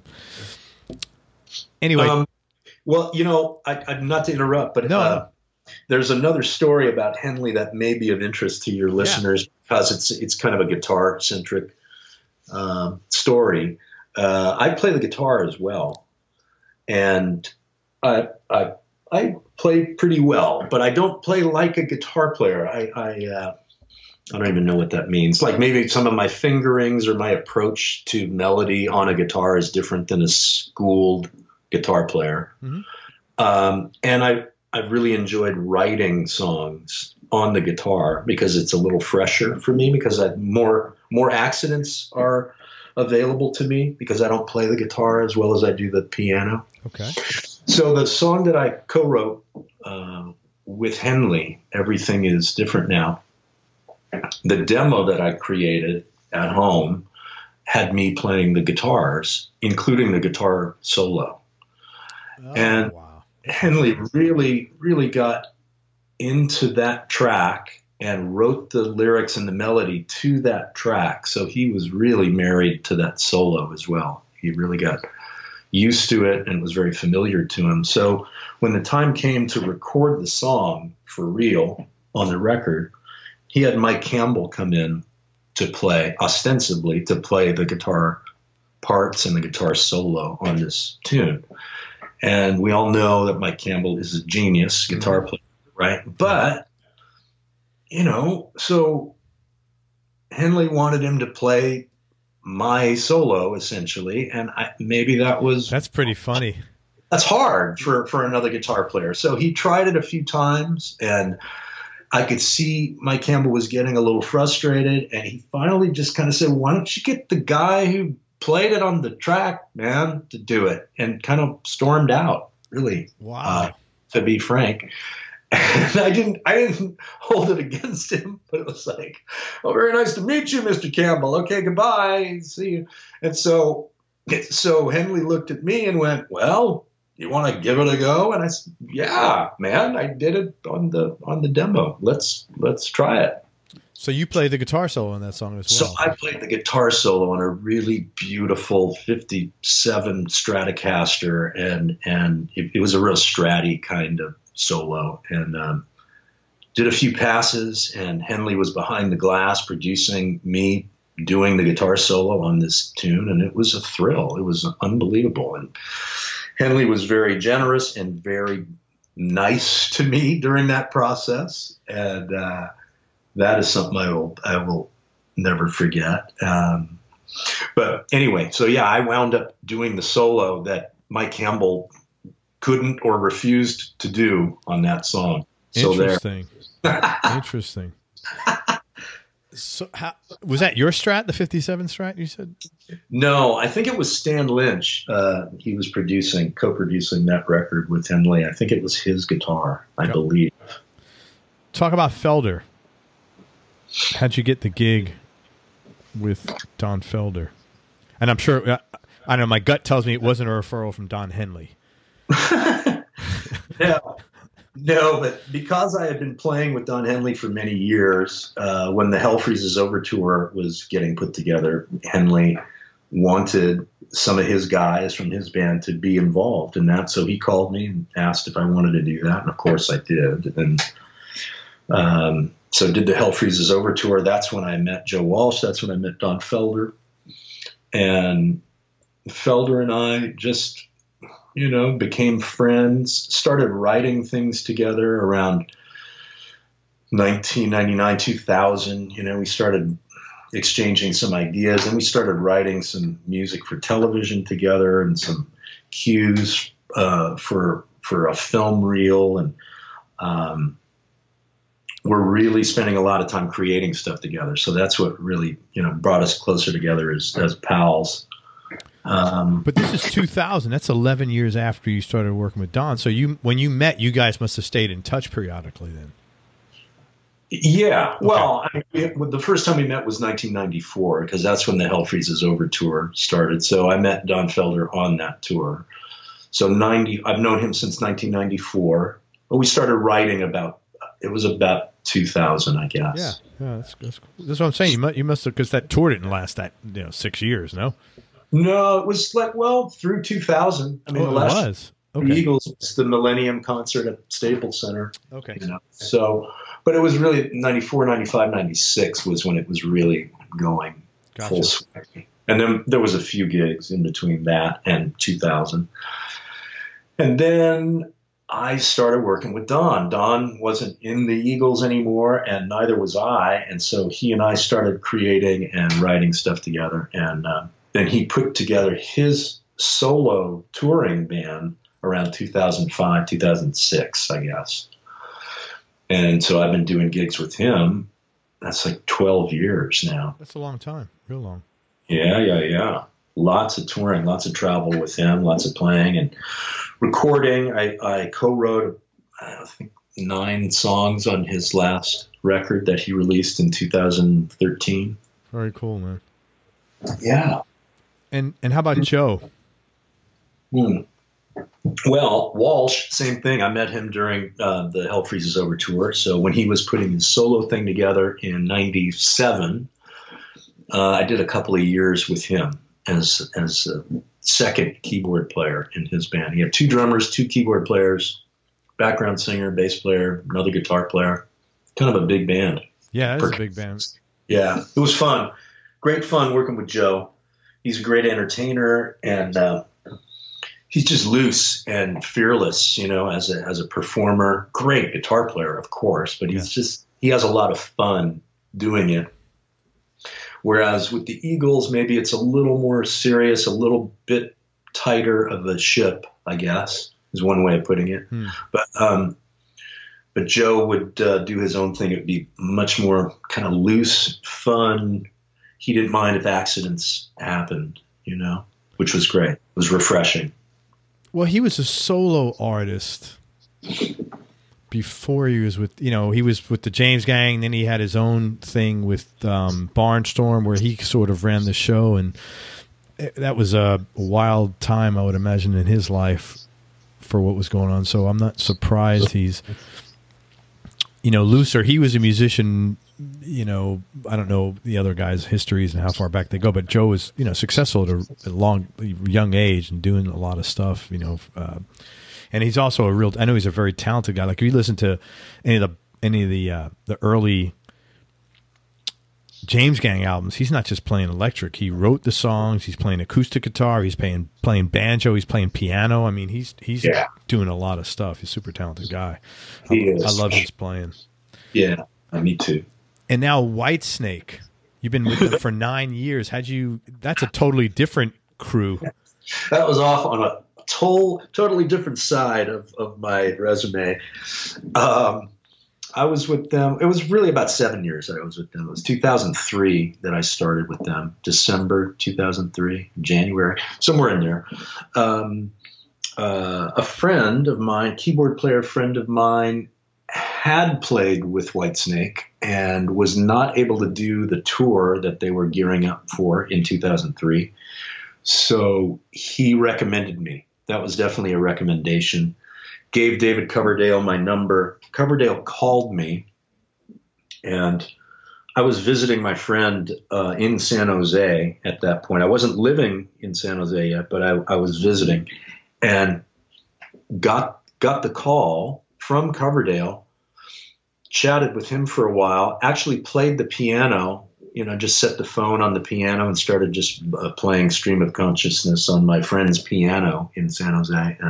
Anyway, well, I'm not to interrupt, but no. There's another story about Henley that may be of interest to your listeners because it's kind of a guitar centric story. I play the guitar as well. And I play pretty well, but I don't play like a guitar player. I don't even know what that means. Like maybe some of my fingerings or my approach to melody on a guitar is different than a schooled guitar player. Mm-hmm. And I've really enjoyed writing songs on the guitar because it's a little fresher for me because more accidents are available to me because I don't play the guitar as well as I do the piano. Okay. So the song that I co-wrote with Henley, Everything Is Different Now, the demo that I created at home had me playing the guitars, including the guitar solo. Oh, and wow. Henley really, really got into that track and wrote the lyrics and the melody to that track. So he was really married to that solo as well. He really got used to it and it was very familiar to him. So when the time came to record the song for real on the record, he had Mike Campbell come in to play, ostensibly to play the guitar parts and the guitar solo on this tune. And we all know that Mike Campbell is a genius guitar player, right? But so Henley wanted him to play my solo essentially, and that's pretty funny. That's hard for another guitar player. So he tried it a few times, and I could see Mike Campbell was getting a little frustrated, and he finally just kind of said, "Why don't you get the guy who played it on the track, man, to do it?" And kind of stormed out. Really, wow. To be frank. And I didn't hold it against him, but it was like, "Oh, very nice to meet you, Mr. Campbell. Okay, goodbye. See you." And so Henley looked at me and went, "Well, you want to give it a go?" And I said, "Yeah, man, I did it on the demo. Let's try it." So you played the guitar solo on that song as well. So I played the guitar solo on a really beautiful 57 Stratocaster, and it was a real Stratty kind of solo, and did a few passes, and Henley was behind the glass producing me doing the guitar solo on this tune, and it was a thrill. It was unbelievable. And Henley was very generous and very nice to me during that process, and that is something I will never forget. But anyway, so yeah, I wound up doing the solo that Mike Campbell couldn't or refused to do on that song. So interesting. Interesting. So was that your Strat, the 57 Strat you said? No, I think it was Stan Lynch. He was co-producing that record with Henley. I think it was his guitar, I believe. Talk about Felder. How'd you get the gig with Don Felder? And I'm sure, I don't know, my gut tells me it wasn't a referral from Don Henley. No, but because I had been playing with Don Henley for many years, when the Hell Freezes Over tour was getting put together, Henley wanted some of his guys from his band to be involved in that. So he called me and asked if I wanted to do that. And of course I did. And so did the Hell Freezes Over tour. That's when I met Joe Walsh. That's when I met Don Felder. And Felder and I just, became friends, started writing things together around 1999, 2000. We started exchanging some ideas, and we started writing some music for television together and some cues for a film reel. And we're really spending a lot of time creating stuff together. So that's what really, brought us closer together as pals. But this is 2000. That's 11 years after you started working with Don. So when you met, you guys must have stayed in touch periodically then. Yeah. Okay. Well, the first time we met was 1994, because that's when the Hell Freezes Over tour started. So I met Don Felder on that tour. So I've known him since 1994. But we started writing about 2000, I guess. Yeah, that's cool. That's what I'm saying. You must have, because that tour didn't last 6 years, no? No, it was through 2000. I mean, the last the Eagles was the Millennium concert at Staples Center. Okay. So, but it was really 94, 95, 96 was when it was really going full swing. And then there was a few gigs in between that and 2000. And then I started working with Don. Don wasn't in the Eagles anymore, and neither was I. And so he and I started creating and writing stuff together. And then he put together his solo touring band around 2005, 2006, I guess. And so I've been doing gigs with him. That's like 12 years now. That's a long time, real long. Yeah. Lots of touring, lots of travel with him, lots of playing and recording. I co-wrote, I think, 9 songs on his last record that he released in 2013. Very cool, man. Yeah. And how about Joe? Well, Walsh, same thing. I met him during the Hell Freezes Over tour. So when he was putting his solo thing together in 97, I did a couple of years with him as a second keyboard player in his band. He had 2 drummers, 2 keyboard players, background singer, bass player, another guitar player. Kind of a big band. Yeah, it's a big band. Yeah, it was fun. Great fun working with Joe. He's a great entertainer, and he's just loose and fearless, as a performer. Great guitar player, of course, but he has a lot of fun doing it. Whereas with the Eagles, maybe it's a little more serious, a little bit tighter of a ship, I guess, is one way of putting it. But Joe would do his own thing. It would be much more kind of loose, fun. He didn't mind if accidents happened, which was great. It was refreshing. Well, he was a solo artist before he was with, he was with the James Gang. Then he had his own thing with Barnstorm, where he sort of ran the show. And that was a wild time, I would imagine, in his life for what was going on. So I'm not surprised he's, looser. He was a musician. I don't know the other guys' histories and how far back they go, but Joe was, successful at a young age and doing a lot of stuff, and he's also I know he's a very talented guy. Like if you listen to any of the any of the early James Gang albums, he's not just playing electric. He wrote the songs. He's playing acoustic guitar. He's playing banjo. He's playing piano. I mean, he's doing a lot of stuff. He's a super talented guy. He is. I love his playing. Yeah, me too. And now Whitesnake, you've been with them for 9 years. That's a totally different crew. That was off on a totally different side of my resume. I was with them. It was really about 7 years that I was with them. It was 2003 that I started with them. December 2003, January, somewhere in there. A friend of mine, keyboard player friend of mine, had played with Whitesnake and was not able to do the tour that they were gearing up for in 2003. So he recommended me. That was definitely a recommendation. Gave David Coverdale my number. Coverdale called me, and I was visiting my friend in San Jose at that point. I wasn't living in San Jose yet, but I was visiting, and got the call from Coverdale, chatted with him for a while, actually played the piano, just set the phone on the piano and started just playing Stream of Consciousness on my friend's piano in San Jose.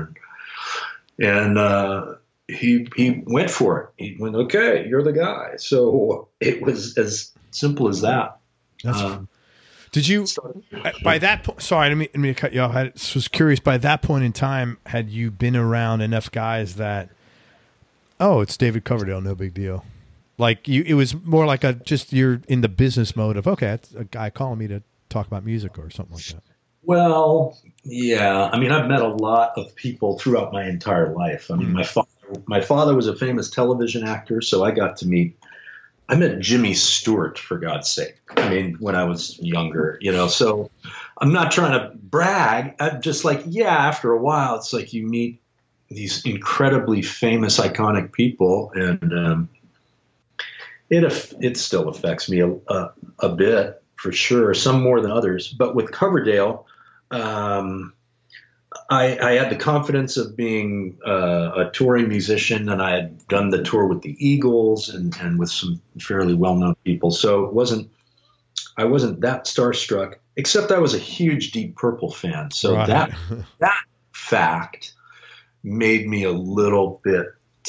And he went for it. He went, okay, you're the guy. So it was as simple as that. Did you, by that point, sorry, I didn't mean to cut you off. I was curious, by that point in time, had you been around enough guys that, oh, it's David Coverdale, no big deal? Like it was more like you're in the business mode of, okay, it's a guy calling me to talk about music or something like that. Well, yeah. I mean, I've met a lot of people throughout my entire life. I mean, my father was a famous television actor, so I met Jimmy Stewart, for God's sake. I mean, when I was younger, so I'm not trying to brag. I'm just like, after a while, it's like you meet these incredibly famous, iconic people, and it still affects me a bit, for sure, some more than others. But with Coverdale, I had the confidence of being a touring musician, and I had done the tour with the Eagles and with some fairly well-known people. So I wasn't that starstruck, except I was a huge Deep Purple fan. So right. that fact made me a little bit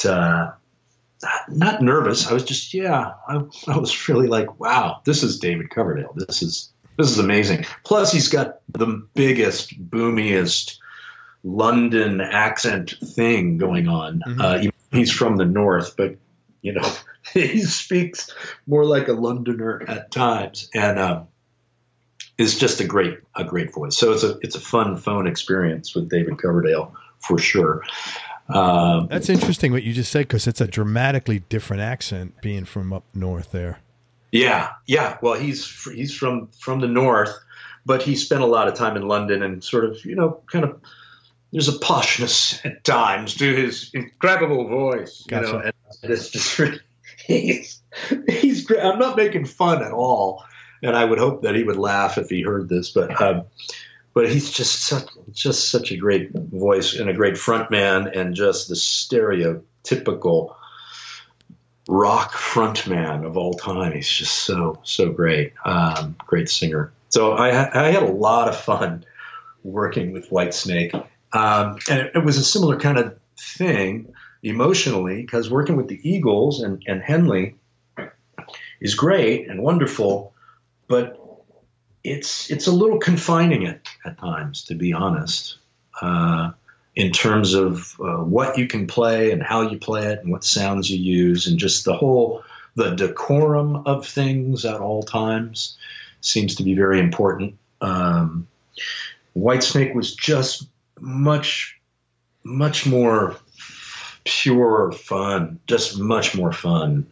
not nervous. I was just, I was really like, wow, this is David Coverdale. This is amazing. Plus, he's got the biggest, boomiest London accent thing going on. Mm-hmm. He's from the north, but he speaks more like a Londoner at times, and is just a great voice. So it's a fun phone experience with David Coverdale for sure. That's interesting what you just said, because it's a dramatically different accent being from up north there. Yeah. Well, he's from the north, but he spent a lot of time in London, and sort of, kind of, there's a poshness at times to his incredible voice. Gotcha. And it's just really, he's great. I'm not making fun at all, and I would hope that he would laugh if he heard this, but he's just such a great voice and a great frontman, and just the stereotypical rock frontman of all time. He's just so great. Great singer. So I had a lot of fun working with Whitesnake. And it was a similar kind of thing emotionally, because working with the Eagles and Henley is great and wonderful, but it's a little confining at times, to be honest, in terms of what you can play and how you play it and what sounds you use, and just the decorum of things at all times seems to be very important. Whitesnake was just much more pure fun, just much more fun,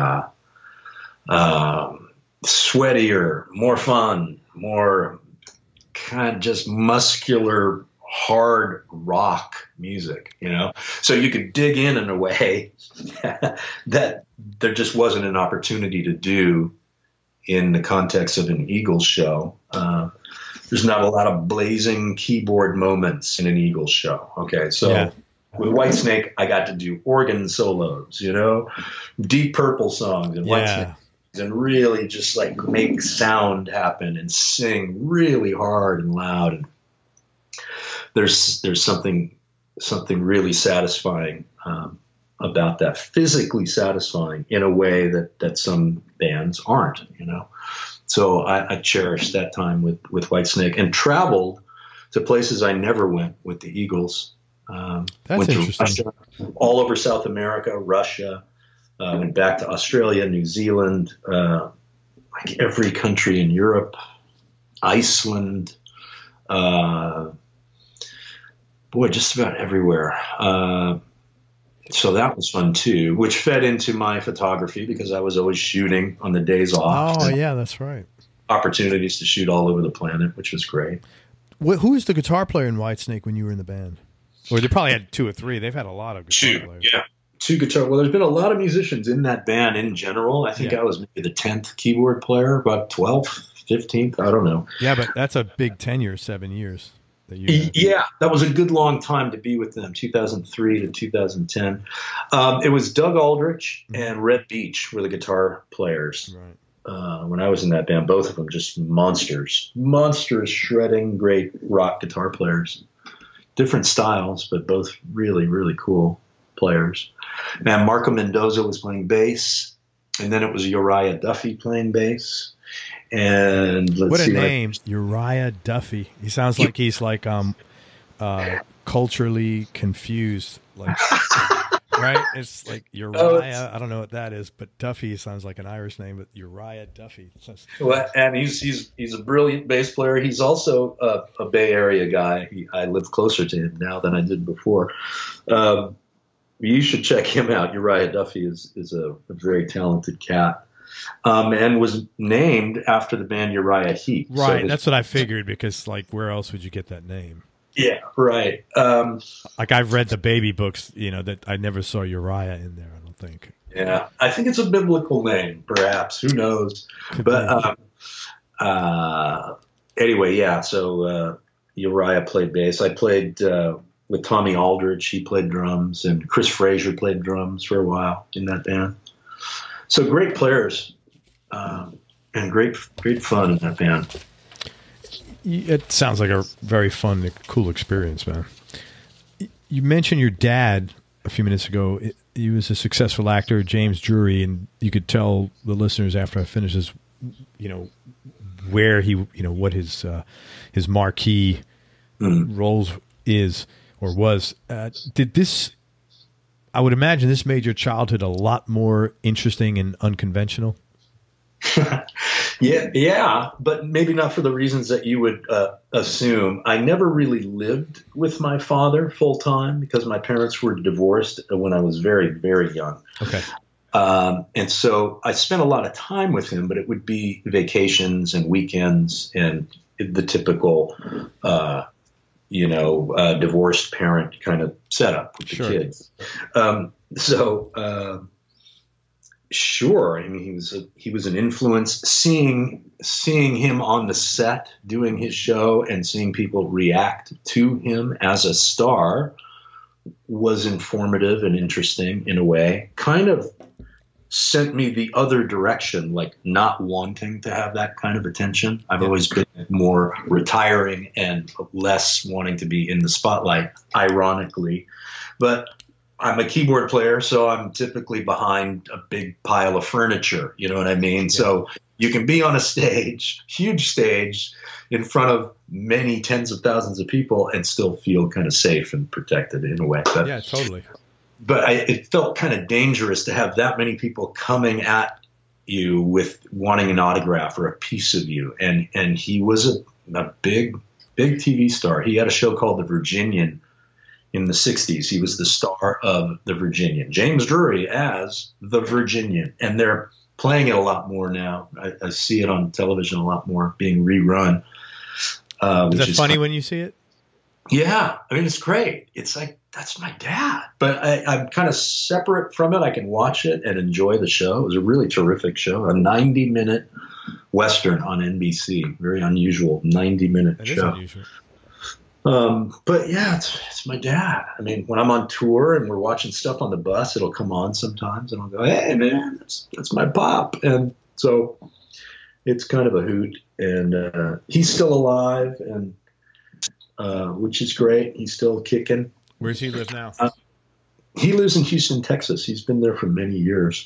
sweatier, more fun, more kind of just muscular, hard rock music, so you could dig in a way that there just wasn't an opportunity to do in the context of an Eagles show. There's not a lot of blazing keyboard moments in an Eagles show. Okay. So With Whitesnake, I got to do organ solos, Deep Purple songs and Whitesnake, and really just like make sound happen and sing really hard and loud. And there's something really satisfying about that, physically satisfying in a way that some bands aren't, So I cherished that time with Whitesnake and traveled to places I never went with the Eagles. That's interesting. Russia, all over South America, Russia, went back to Australia, New Zealand, like every country in Europe, Iceland, just about everywhere. So that was fun too, which fed into my photography because I was always shooting on the days off. Oh, yeah, that's right. Opportunities to shoot all over the planet, which was great. Who was the guitar player in Whitesnake when you were in the band? Or they probably had 2 or 3. They've had a lot of guitar players. Yeah. 2 guitar. Well, there's been a lot of musicians in that band in general. I think I was maybe the 10th keyboard player, about 12th, 15th. I don't know. Yeah, but that's a big tenure, 7 years. Yeah, that was a good long time to be with them, 2003 to 2010. It was Doug Aldrich and Red Beach were the guitar players. Right. When I was in that band, both of them just monsters, shredding, great rock guitar players. Different styles, but both really, really cool players. And Marco Mendoza was playing bass, and then it was Uriah Duffy playing bass. And what a name, Uriah Duffy. He sounds like he's like culturally confused, like right? It's like Uriah. I don't know what that is, but Duffy sounds like an Irish name. But Uriah Duffy. Well, and he's a brilliant bass player. He's also a Bay Area guy. I live closer to him now than I did before. You should check him out. Uriah Duffy is a very talented cat. And was named after the band Uriah Heep. Right, so that's what I figured, because like where else would you get that name? Yeah, right. Like I've read the baby books, that I never saw Uriah in there, I don't think. Yeah, I think it's a biblical name, perhaps. Who knows? But anyway, yeah, so Uriah played bass. I played with Tommy Aldrich. He played drums, and Chris Frazier played drums for a while in that band. So great players, and great fun in that band. It sounds like a very fun, cool experience, man. You mentioned your dad a few minutes ago. He was a successful actor, James Drury, and you could tell the listeners after I finish this, where he, what his marquee roles is or was. Did this? I would imagine this made your childhood a lot more interesting and unconventional. Yeah, but maybe not for the reasons that you would assume. I never really lived with my father full time because my parents were divorced when I was very, very young. Okay. And so I spent a lot of time with him, but it would be vacations and weekends and the typical, divorced parent kind of setup with the kids. Sure. I mean, he was an influence. Seeing him on the set doing his show and seeing people react to him as a star was informative and interesting in a way. Kind of sent me the other direction, like not wanting to have that kind of attention. I've always been more retiring and less wanting to be in the spotlight, ironically. But I'm a keyboard player, so I'm typically behind a big pile of furniture. You know what I mean? Yeah. So you can be on a stage, huge stage, in front of many tens of thousands of people and still feel kind of safe and protected in a way. But, yeah, totally. But it felt kind of dangerous to have that many people coming at you with wanting an autograph or a piece of you. And he was a big TV star. He had a show called The Virginian in the 60s. He was the star of The Virginian. James Drury as The Virginian. And they're playing it a lot more now. I see it on television a lot more, being rerun. Is that funny when you see it? Yeah. I mean, it's great. It's like, that's my dad. But I'm kind of separate from it. I can watch it and enjoy the show. It was a really terrific show, a 90-minute Western on NBC. Very unusual 90-minute show. Is unusual. But yeah, it's my dad. I mean, when I'm on tour and we're watching stuff on the bus, it'll come on sometimes, and I'll go, "Hey, man, that's my pop." And so it's kind of a hoot. And he's still alive, and which is great. He's still kicking. Where does he live now? He lives in Houston, Texas. He's been there for many years.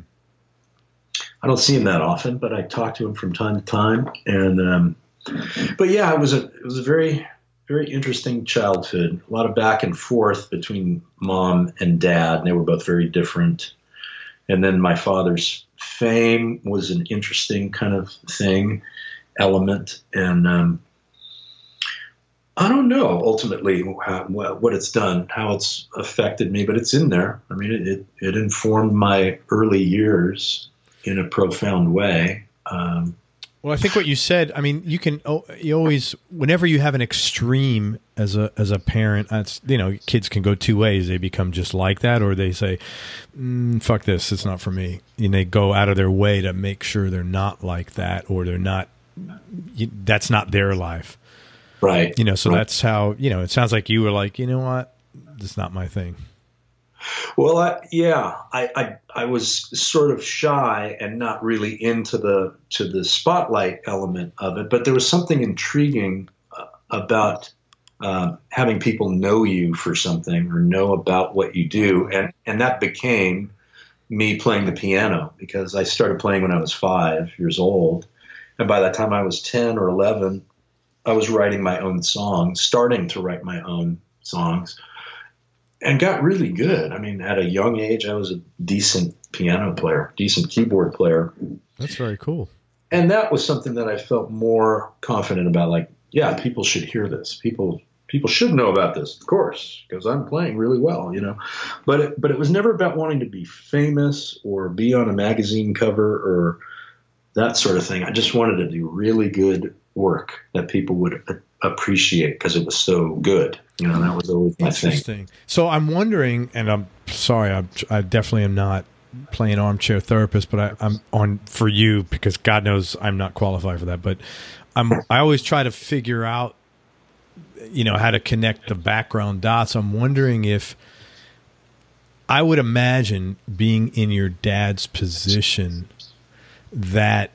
I don't see him that often, but I talk to him from time to time. And but yeah, it was a very, very interesting childhood. A lot of back and forth between mom and dad, and they were both very different. And then my father's fame was an interesting kind of element. And I don't know ultimately what it's done, how it's affected me, but it's in there. I mean, it informed my early years in a profound way. Well, I think what you said, I mean, you always, whenever you have an extreme as a parent, it's, kids can go two ways. They become just like that, or they say, fuck this, it's not for me. And they go out of their way to make sure they're not like that, or that's not their life. Right. So That's how, it sounds like you were like, you know what, this is not my thing. Well, I was sort of shy and not really into the spotlight element of it, but there was something intriguing about having people know you for something or know about what you do, and that became me playing the piano, because I started playing when I was 5 years old, and by the time I was 10 or 11, I was writing my own songs, starting to write my own songs. And got really good. I mean, at a young age, I was a decent piano player, decent keyboard player. That's very cool. And that was something that I felt more confident about. Like, yeah, people should hear this. People should know about this, of course, because I'm playing really well, But it was never about wanting to be famous or be on a magazine cover or that sort of thing. I just wanted to do really good work that people would appreciate because it was so good. That was always my thing. So I'm wondering, and I'm sorry, I definitely am not playing armchair therapist, but I'm on for you because God knows I'm not qualified for that. But I always try to figure out, how to connect the background dots. I'm wondering if I would imagine being in your dad's position that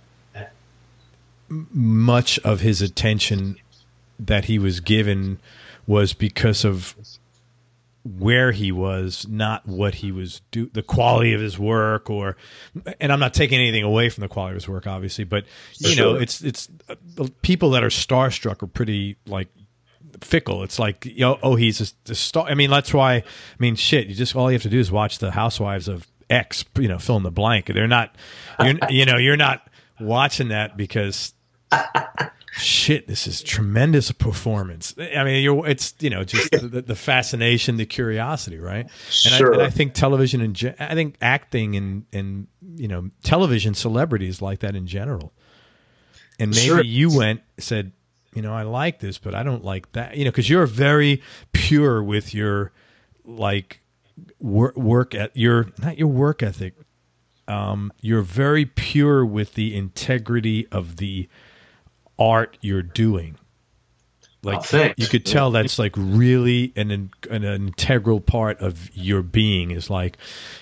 much of his attention that he was given was because of where he was, not what he was the quality of his work, and I'm not taking anything away from the quality of his work, obviously, but it's people that are starstruck are pretty like fickle. It's like, he's a star. I mean, that's why, shit, all you have to do is watch the Housewives of X, fill in the blank. They're not, you're not watching that because shit, this is tremendous performance. I mean, it's just the fascination, the curiosity, right? And I think television and I think acting and television celebrities like that in general. And maybe you said, I like this, but I don't like that. Because you're very pure with your like work at not your work ethic. You're very pure with the integrity of the art you're doing. Like you could tell that's like really an integral part of your being is like,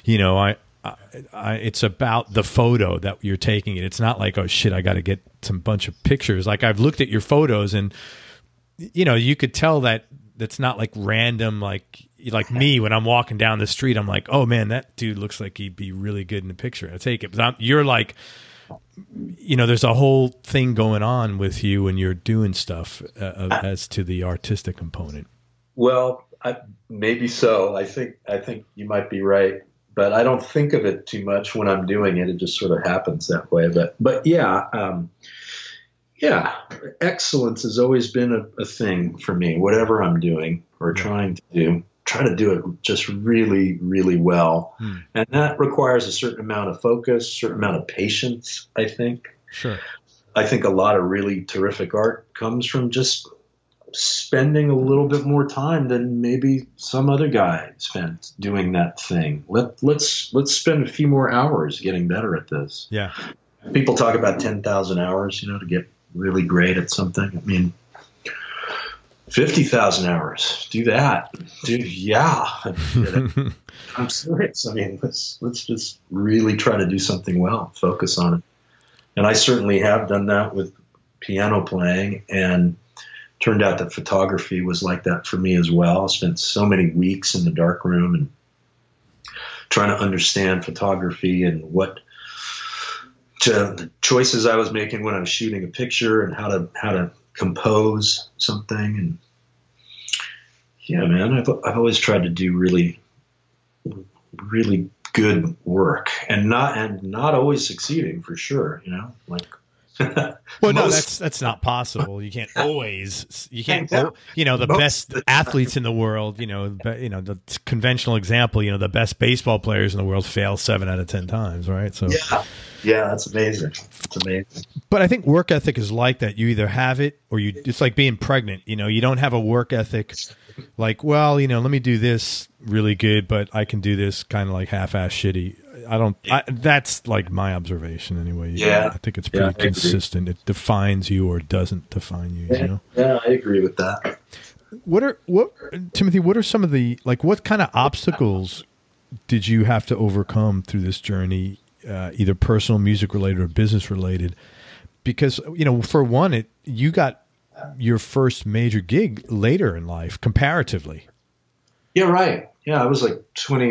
it's about the photo that you're taking it. It's not like, oh shit, I got to get some bunch of pictures. Like I've looked at your photos and, you could tell that that's not like random, like me when I'm walking down the street, I'm like, oh man, that dude looks like he'd be really good in the picture. I take it. But you're like, there's a whole thing going on with you when you're doing stuff as to the artistic component. Well, maybe so. I think you might be right, but I don't think of it too much when I'm doing it. It just sort of happens that way. But yeah, excellence has always been a thing for me. Whatever I'm doing or trying to do, try to do it just really, really well. And that requires a certain amount of focus, a certain amount of patience, I think. Sure. I think a lot of really terrific art comes from just spending a little bit more time than maybe some other guy spent doing that thing. Let's spend a few more hours getting better at this. Yeah. People talk about 10,000 hours, to get really great at something. I mean, 50,000 hours. Do that. Dude, yeah. I'm serious. I mean, let's just really try to do something well, focus on it. And I certainly have done that with piano playing, and turned out that photography was like that for me as well. I spent so many weeks in the dark room and trying to understand photography and the choices I was making when I was shooting a picture, and how to compose something. And yeah, man, I've always tried to do really, really good work, and not always succeeding, for sure. Like. Well, no, that's not possible. You can't always. You can't. The best athletes in the world. The conventional example. The best baseball players in the world fail 7 out of 10 times, right? So yeah, that's amazing. It's amazing. But I think work ethic is like that. You either have it or you. It's like being pregnant. You don't have a work ethic. Like, well, let me do this really good, but I can do this kind of like half-ass shitty. That's like my observation anyway. Yeah. I think it's pretty consistent. It defines you or doesn't define you. Yeah, I agree with that. Timothy, what are some of what kind of obstacles did you have to overcome through this journey, either personal, music related, or business related? Because, for one, you got your first major gig later in life, comparatively. Yeah, right. Yeah, I was like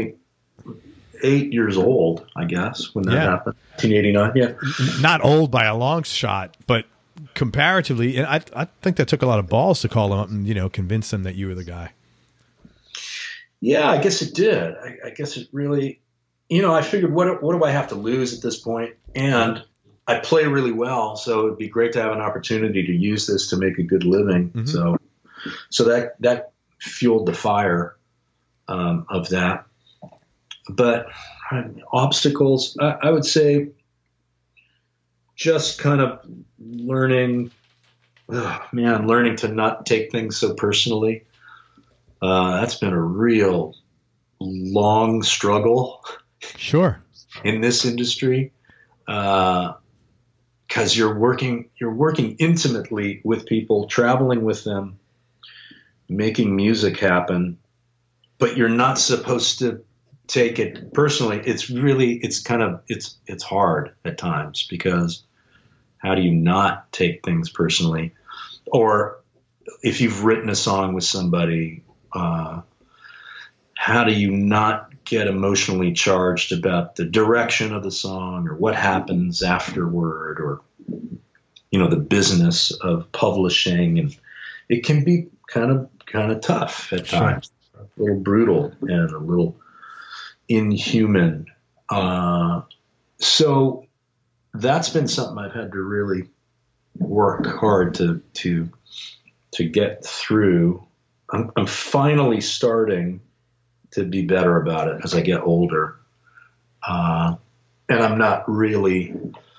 28 years old, I guess, when that happened. 1989. Yeah, not old by a long shot, but comparatively, and I think that took a lot of balls to call them up and convince them that you were the guy. Yeah, I guess it did. I guess it really, I figured, what do I have to lose at this point? And I play really well, so it'd be great to have an opportunity to use this to make a good living. Mm-hmm. So that fueled the fire of that. But obstacles, I would say, just kind of learning to not take things so personally. That's been a real long struggle. Sure. In this industry, because you're working intimately with people, traveling with them, making music happen, but you're not supposed to take it personally. It's hard at times, because how do you not take things personally? Or if you've written a song with somebody, how do you not get emotionally charged about the direction of the song or what happens afterward, or the business of publishing? And it can be kind of tough at times, a little brutal and a little inhuman. So that's been something I've had to really work hard to get through. I'm finally starting to be better about it as I get older. And I'm not really,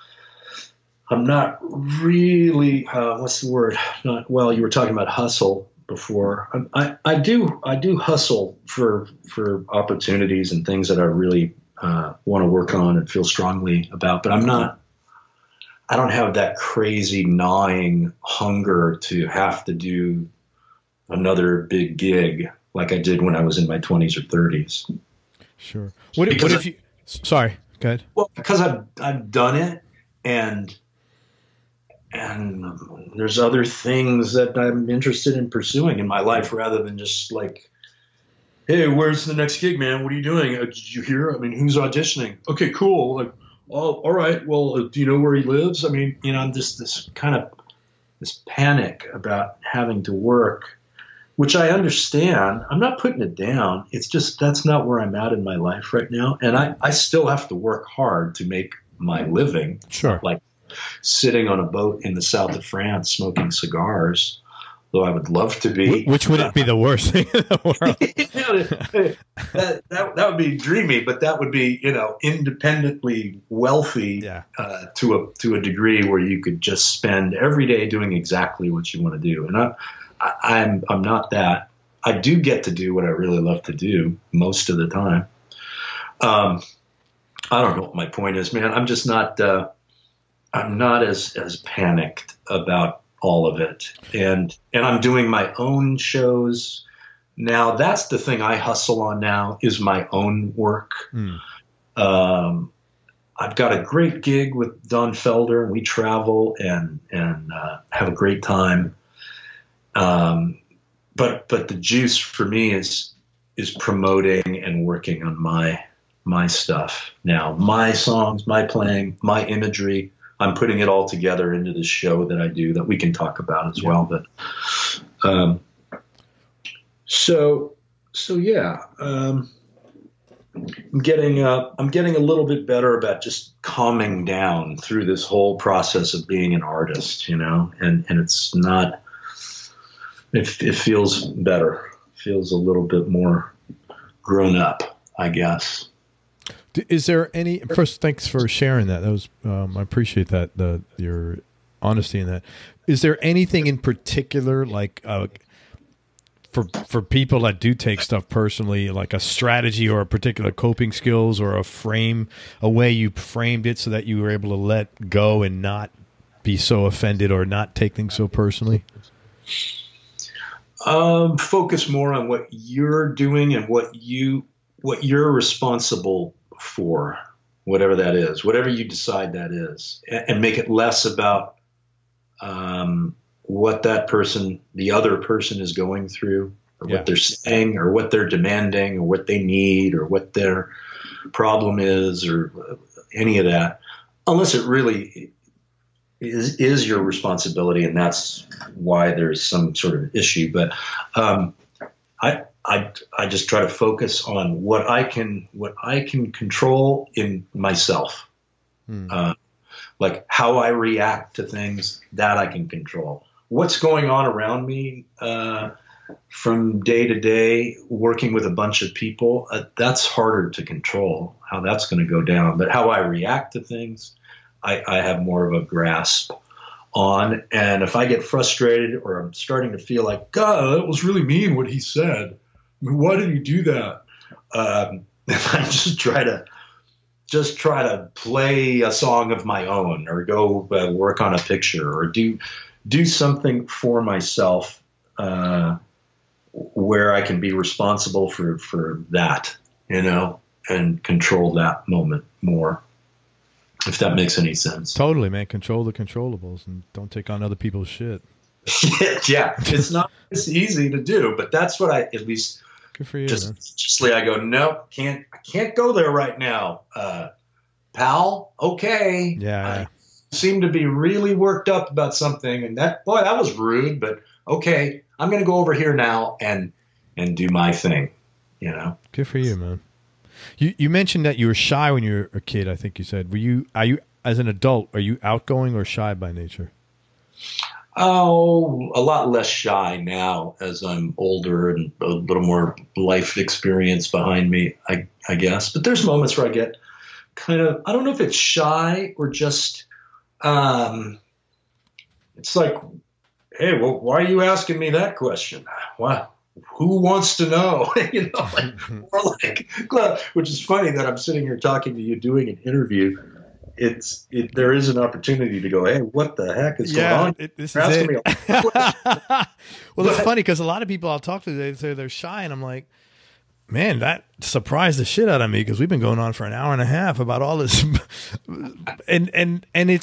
what's the word? You were talking about hustle before. I do hustle for opportunities and things that I really want to work on and feel strongly about, but I don't have that crazy gnawing hunger to have to do another big gig like I did when I was in my 20s or 30s. Sure. What if you? Sorry, go ahead. Well, because I've done it, and there's other things that I'm interested in pursuing in my life, rather than just like, hey, where's the next gig, man? What are you doing? Did you hear? I mean, who's auditioning? Okay, cool. Like, oh, all right. Well, do you know where he lives? I mean, just this panic about having to work, which I understand. I'm not putting it down. It's just that's not where I'm at in my life right now. And I still have to work hard to make my living. Sure. Like sitting on a boat in the south of France smoking cigars, though I would love to be. Which wouldn't be the worst thing in the world. that would be dreamy, but that would be, independently wealthy to a degree where you could just spend every day doing exactly what you want to do. And I'm not that. I do get to do what I really love to do most of the time. I don't know what my point is, man. I'm just not. I'm not as panicked about all of it. And I'm doing my own shows now. That's the thing I hustle on now, is my own work. I've got a great gig with Don Felder, and we travel and have a great time. But the juice for me is promoting and working on my stuff now, my songs, my playing, my imagery. I'm putting it all together into this show that I do that we can talk about as well. But so yeah. I'm getting a little bit better about just calming down through this whole process of being an artist, and it's not, it feels better, feels a little bit more grown up, I guess. Is there any, first, thanks for sharing that. That was, I appreciate that, your honesty in that. Is there anything in particular, like, for people that do take stuff personally, like a strategy or a particular coping skills or a way you framed it so that you were able to let go and not be so offended or not take things so personally? Focus more on what you're doing and what you're responsible for, whatever that is, whatever you decide that is, and make it less about what that person, the other person, is going through, or what they're saying, or what they're demanding, or what they need, or what their problem is, or any of that, unless it really is your responsibility, and that's why there's some sort of issue. But I just try to focus on what I can control in myself, like how I react to things, that I can control. What's going on around me from day to day, working with a bunch of people, that's harder to control, how that's going to go down. But how I react to things, I have more of a grasp on. And if I get frustrated, or I'm starting to feel like, God, that was really mean what he said, why did he do that? I just try to play a song of my own, or go work on a picture, or do something for myself where I can be responsible for that, and control that moment more, if that makes any sense. Totally, man. Control the controllables and don't take on other people's shit. Yeah, it's easy to do, but that's what I, at least, good for you, just I go, no, I can't go there right now, pal. Okay. Yeah. I seem to be really worked up about something, and that was rude, but okay, I'm going to go over here now and do my thing, Good for you, man. You mentioned that you were shy when you were a kid, I think you said. Are you as an adult, are you outgoing or shy by nature? Oh, a lot less shy now as I'm older and a little more life experience behind me, I guess. But there's moments where I get kind of, I don't know if it's shy or just, it's like, hey, well, why are you asking me that question? Wow. Who wants to know? More like, which is funny that I'm sitting here talking to you, doing an interview. There is an opportunity to go, hey, what the heck is going on? This is it. Well, it's funny because a lot of people I'll talk to, they say they're shy, and I'm like, man, that surprised the shit out of me because we've been going on for an hour and a half about all this, and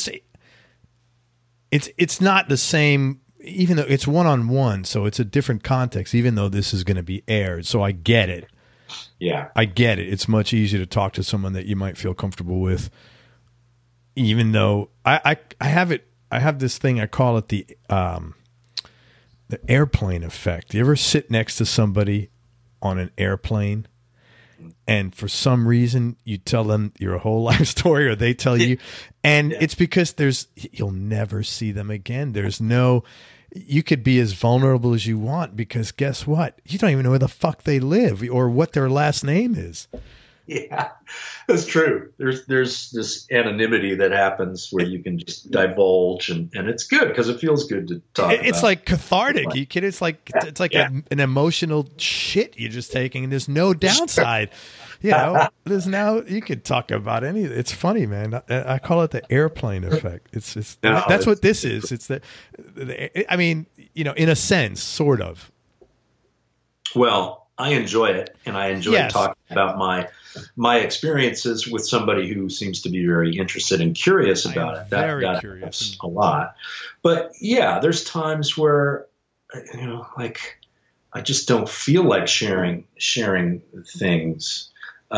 it's not the same. Even though it's one-on-one, so it's a different context, even though this is going to be aired. So I get it. Yeah. I get it. It's much easier to talk to someone that you might feel comfortable with, even though I have this thing, I call it the airplane effect. You ever sit next to somebody on an airplane and for some reason you tell them your whole life story, or they tell you, and it's because you'll never see them again. You could be as vulnerable as you want, because guess what? You don't even know where the fuck they live or what their last name is. Yeah, that's true. There's this anonymity that happens where you can just divulge, and it's good because it feels good to talk about. It's like cathartic. You kid, it's like an emotional shit you're just taking, and there's no downside. You know, you could talk about any. It's funny, man. I call it the airplane effect. That's what this is. It's I mean, you know, in a sense, sort of. Well, I enjoy it, and I enjoy talking about my experiences with somebody who seems to be very interested and curious about it. That helps a lot. But yeah, there's times where, you know, like I just don't feel like sharing things.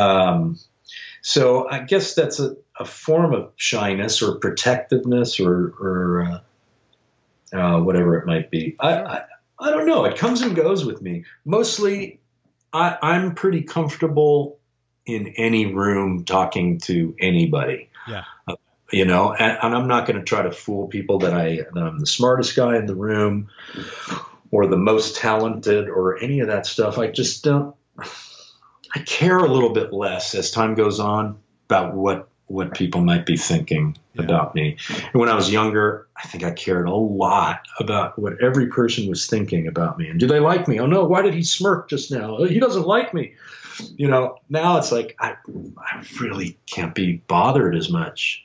So I guess that's a form of shyness or protectiveness or whatever it might be. I don't know. It comes and goes with me. Mostly, I'm pretty comfortable in any room talking to anybody. Yeah. You know, and I'm not going to try to fool people that I'm the smartest guy in the room or the most talented or any of that stuff. I just don't. I care a little bit less as time goes on about what people might be thinking about me. And when I was younger, I think I cared a lot about what every person was thinking about me. And do they like me? Oh no, why did he smirk just now? He doesn't like me. You know, now it's like I really can't be bothered as much.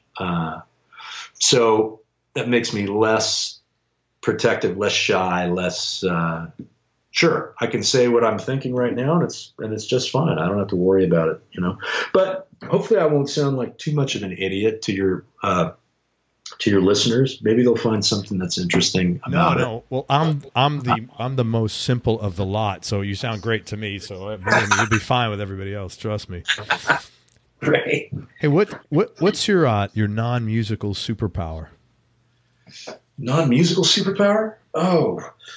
So that makes me less protective, less shy, less sure, I can say what I'm thinking right now, and it's just fine. I don't have to worry about it, you know. But hopefully, I won't sound like too much of an idiot to your listeners. Maybe they'll find something that's interesting about it. Well, I'm the most simple of the lot, so you sound great to me. So you'll be fine with everybody else. Trust me. Right. Hey, what's your non-musical superpower? Non-musical superpower? Oh.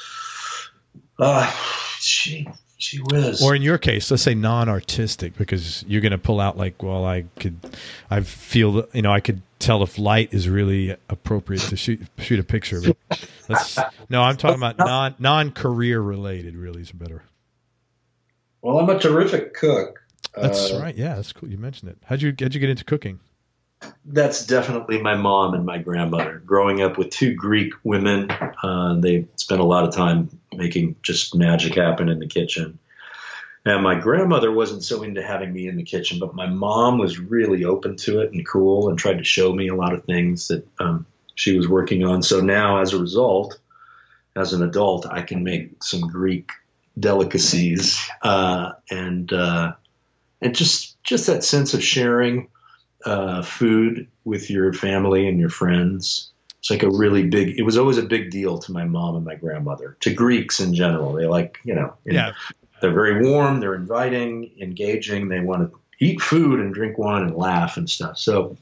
Gee whiz. Or in your case, let's say non-artistic, because you're going to pull out like, well, I could tell if light is really appropriate to shoot a picture. But I'm talking about non-career related. Really is better. Well, I'm a terrific cook. That's right. Yeah, that's cool. You mentioned it. How'd you get into cooking? That's definitely my mom and my grandmother. Growing up with two Greek women, they spent a lot of time making just magic happen in the kitchen. And my grandmother wasn't so into having me in the kitchen, but my mom was really open to it and cool and tried to show me a lot of things that she was working on. So now, as a result, as an adult, I can make some Greek delicacies and just that sense of sharing food with your family and your friends. It's like it was always a big deal to my mom and my grandmother, to Greeks in general. They like, they're very warm, they're inviting, engaging. They want to eat food and drink wine and laugh and stuff. So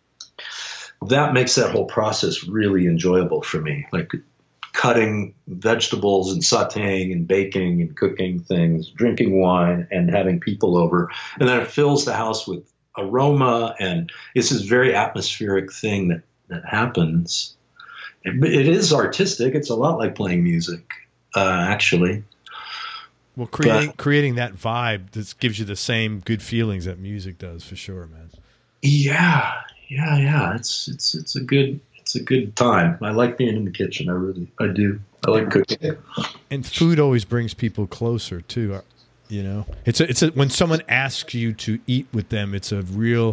that makes that whole process really enjoyable for me. Like cutting vegetables and sauteing and baking and cooking things, drinking wine and having people over. And then it fills the house with aroma, and it's this very atmospheric thing that happens. It is artistic. It's a lot like playing music, actually. Well, creating that vibe that gives you the same good feelings that music does, for sure, man. Yeah. It's a good time. I like being in the kitchen. I do. I like cooking. And food always brings people closer too. You know, it's when someone asks you to eat with them, it's a real.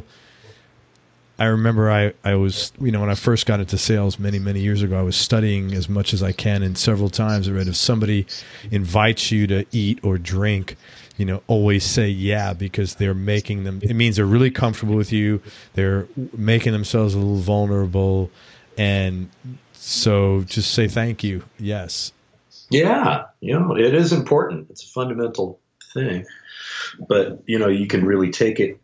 I remember I was, when I first got into sales many years ago, I was studying as much as I can, and several times I read if somebody invites you to eat or drink, always say yeah, because they're making them. It means they're really comfortable with you. They're making themselves a little vulnerable, and so just say thank you. Yes. Yeah, it is important. It's a fundamental thing, but you can really take it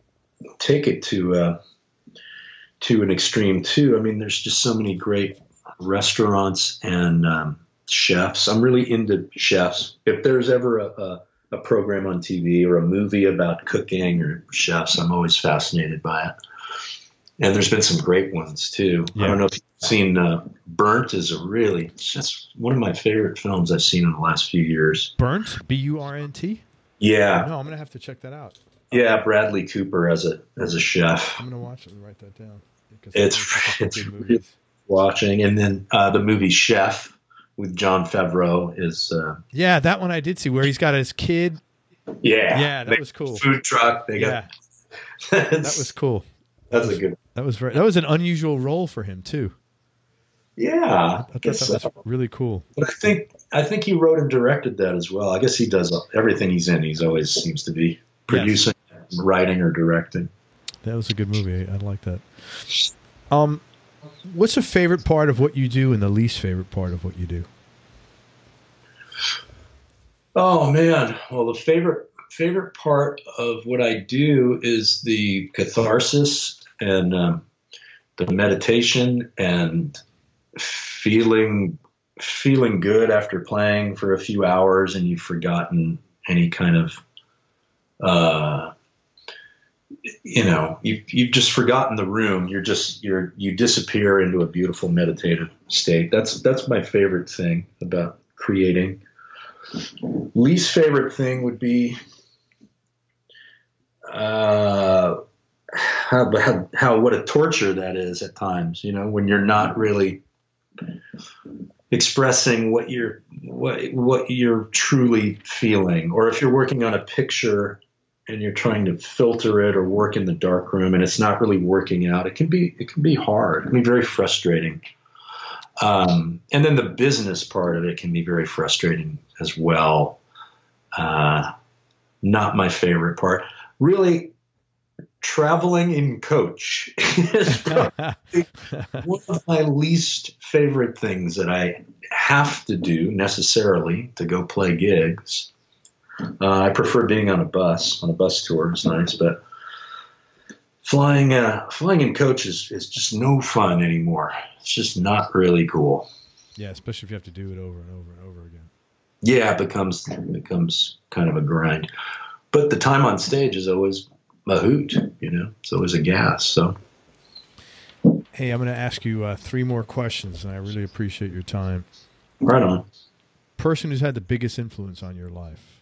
to an extreme too. I mean, there's just so many great restaurants and chefs. I'm really into chefs. If there's ever a program on TV or a movie about cooking or chefs, I'm always fascinated by it. And there's been some great ones too. Yeah. I don't know if you've seen Burnt that's one of my favorite films I've seen in the last few years. Burnt? B-U-R-N-T? Yeah. No, I'm going to have to check that out. Yeah, Bradley Cooper as a chef. I'm gonna watch it and write that down. It's really watching, and then the movie Chef with Jon Favreau is. Yeah, that one I did see where he's got his kid. Yeah, that was cool. Food truck. They got. That was cool. That's a good. That was an unusual role for him too. Yeah, I thought that was really cool. But I think he wrote and directed that as well. I guess he does everything he's in. He's always seems to be producing, writing, or directing. That was a good movie. I like that. What's the favorite part of what you do and the least favorite part of what you do? Oh man, well the favorite part of what I do is the catharsis and the meditation and feeling good after playing for a few hours and you've forgotten any kind of you've just forgotten the room. You disappear into a beautiful meditative state. That's my favorite thing about creating. Least favorite thing would be how what a torture that is at times, when you're not really expressing what you're truly feeling, or if you're working on a picture and you're trying to filter it or work in the dark room and it's not really working out, it can be hard. It can be very frustrating. And then the business part of it can be very frustrating as well. Not my favorite part. Really, traveling in coach is probably one of my least favorite things that I have to do necessarily to go play gigs. I prefer being on a bus tour. It's nice, but flying in coach is just no fun anymore. It's just not really cool. Yeah, especially if you have to do it over and over and over again. Yeah, it becomes kind of a grind. But the time on stage is always a hoot, It's always a gas. So, hey, I'm going to ask you 3 more questions, and I really appreciate your time. Right on. Person who's had the biggest influence on your life.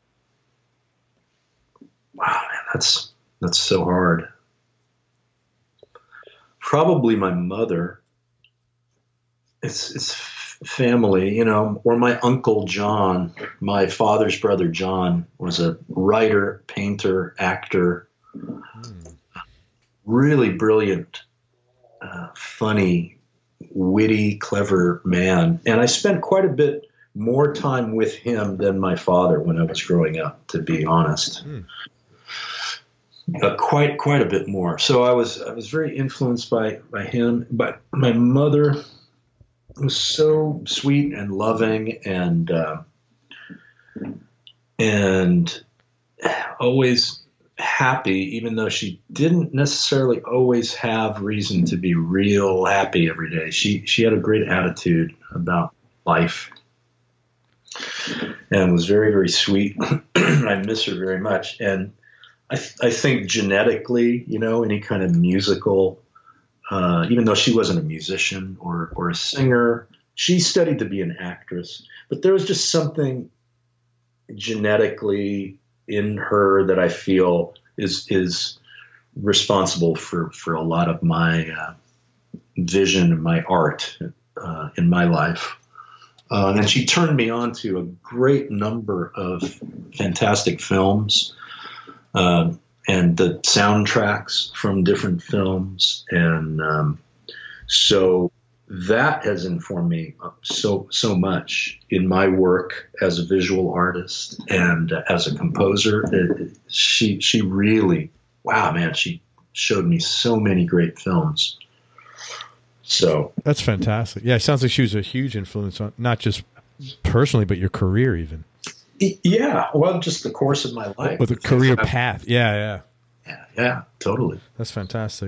Wow, man, that's so hard. Probably my mother. It's family, or my uncle John. My father's brother John was a writer, painter, actor, really brilliant, funny, witty, clever man. And I spent quite a bit more time with him than my father when I was growing up, to be honest. Quite a bit more. So I was very influenced by him. But my mother was so sweet and loving and always happy, even though she didn't necessarily always have reason to be real happy every day. She had a great attitude about life and was very, very sweet. I miss her very much. And I think genetically, any kind of musical, even though she wasn't a musician or a singer, she studied to be an actress. But there was just something genetically in her that I feel is responsible for a lot of my vision and my art in my life. And she turned me on to a great number of fantastic films. And the soundtracks from different films. And so that has informed me so much in my work as a visual artist and as a composer. She really, wow, man, she showed me so many great films. So that's fantastic. Yeah, it sounds like she was a huge influence on not just personally, but your career even. Yeah, well, just the course of my life. With a career path. Yeah, totally. That's fantastic.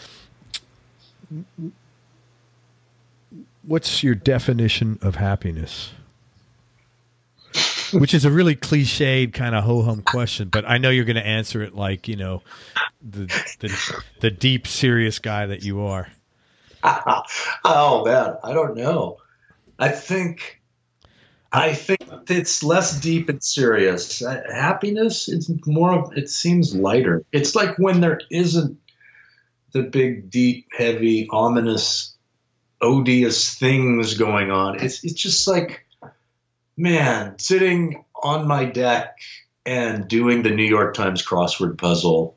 What's your definition of happiness? Which is a really cliched kind of ho-hum question, but I know you're going to answer it like, the deep, serious guy that you are. Oh, man, I don't know. I think... I think it's less deep and serious. Happiness, it's more of, it seems lighter. It's like when there isn't the big, deep, heavy, ominous, odious things going on. It's just like, man, sitting on my deck and doing the New York Times crossword puzzle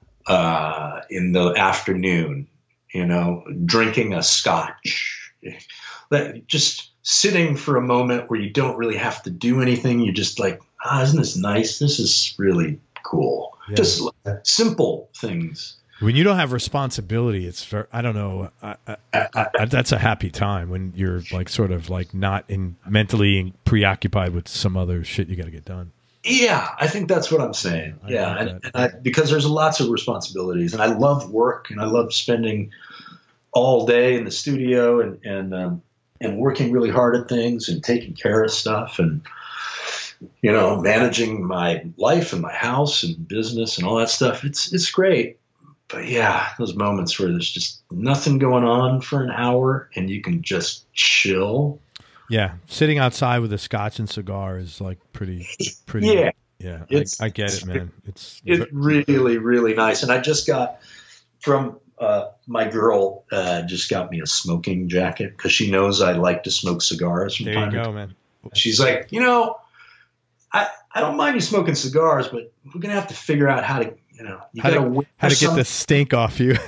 in the afternoon, drinking a scotch. Just sitting for a moment where you don't really have to do anything. You're just like, isn't this nice? This is really cool. Yeah. Just simple things. When you don't have responsibility, it's very, I don't know. That's a happy time when you're like sort of like not mentally preoccupied with some other shit you got to get done. Yeah, I think that's what I'm saying. Because there's lots of responsibilities, and I love work, and I love spending all day in the studio and working really hard at things and taking care of stuff and managing my life and my house and business and all that stuff. It's great. But yeah, those moments where there's just nothing going on for an hour and you can just chill. Yeah, sitting outside with a scotch and cigar is like pretty. Yeah, yeah. I get it, man. It's really, really nice. And I just got from my girl just got me a smoking jacket because she knows I like to smoke cigars from time to time. Man. She's like, I don't mind you smoking cigars, but we're gonna have to figure out how to. How to get the stink off you.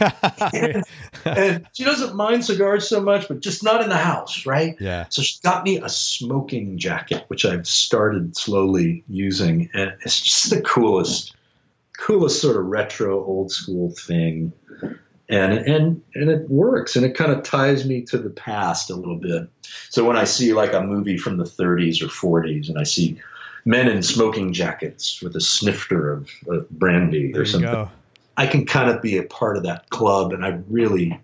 and she doesn't mind cigars so much, but just not in the house, right? Yeah. So she got me a smoking jacket, which I've started slowly using. And it's just the coolest sort of retro old school thing. And it works, and it kind of ties me to the past a little bit. So when I see like a movie from the 30s or 40s and I see men in smoking jackets with a snifter of brandy or something, I can kind of be a part of that club, and I really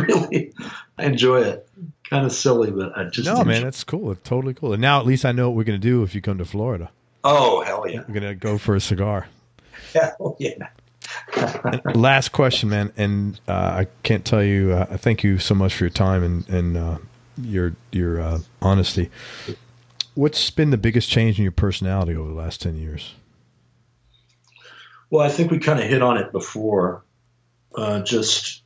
enjoy it. Kind of silly, but I just man, it's cool. It's totally cool. And now at least I know what we're going to do if you come to Florida. Oh, hell yeah! We're going to go for a cigar. Hell yeah! Last question, man, and I can't tell you. Thank you so much for your time and your honesty. What's been the biggest change in your personality over the last 10 years? Well, I think we kind of hit on it before. Just,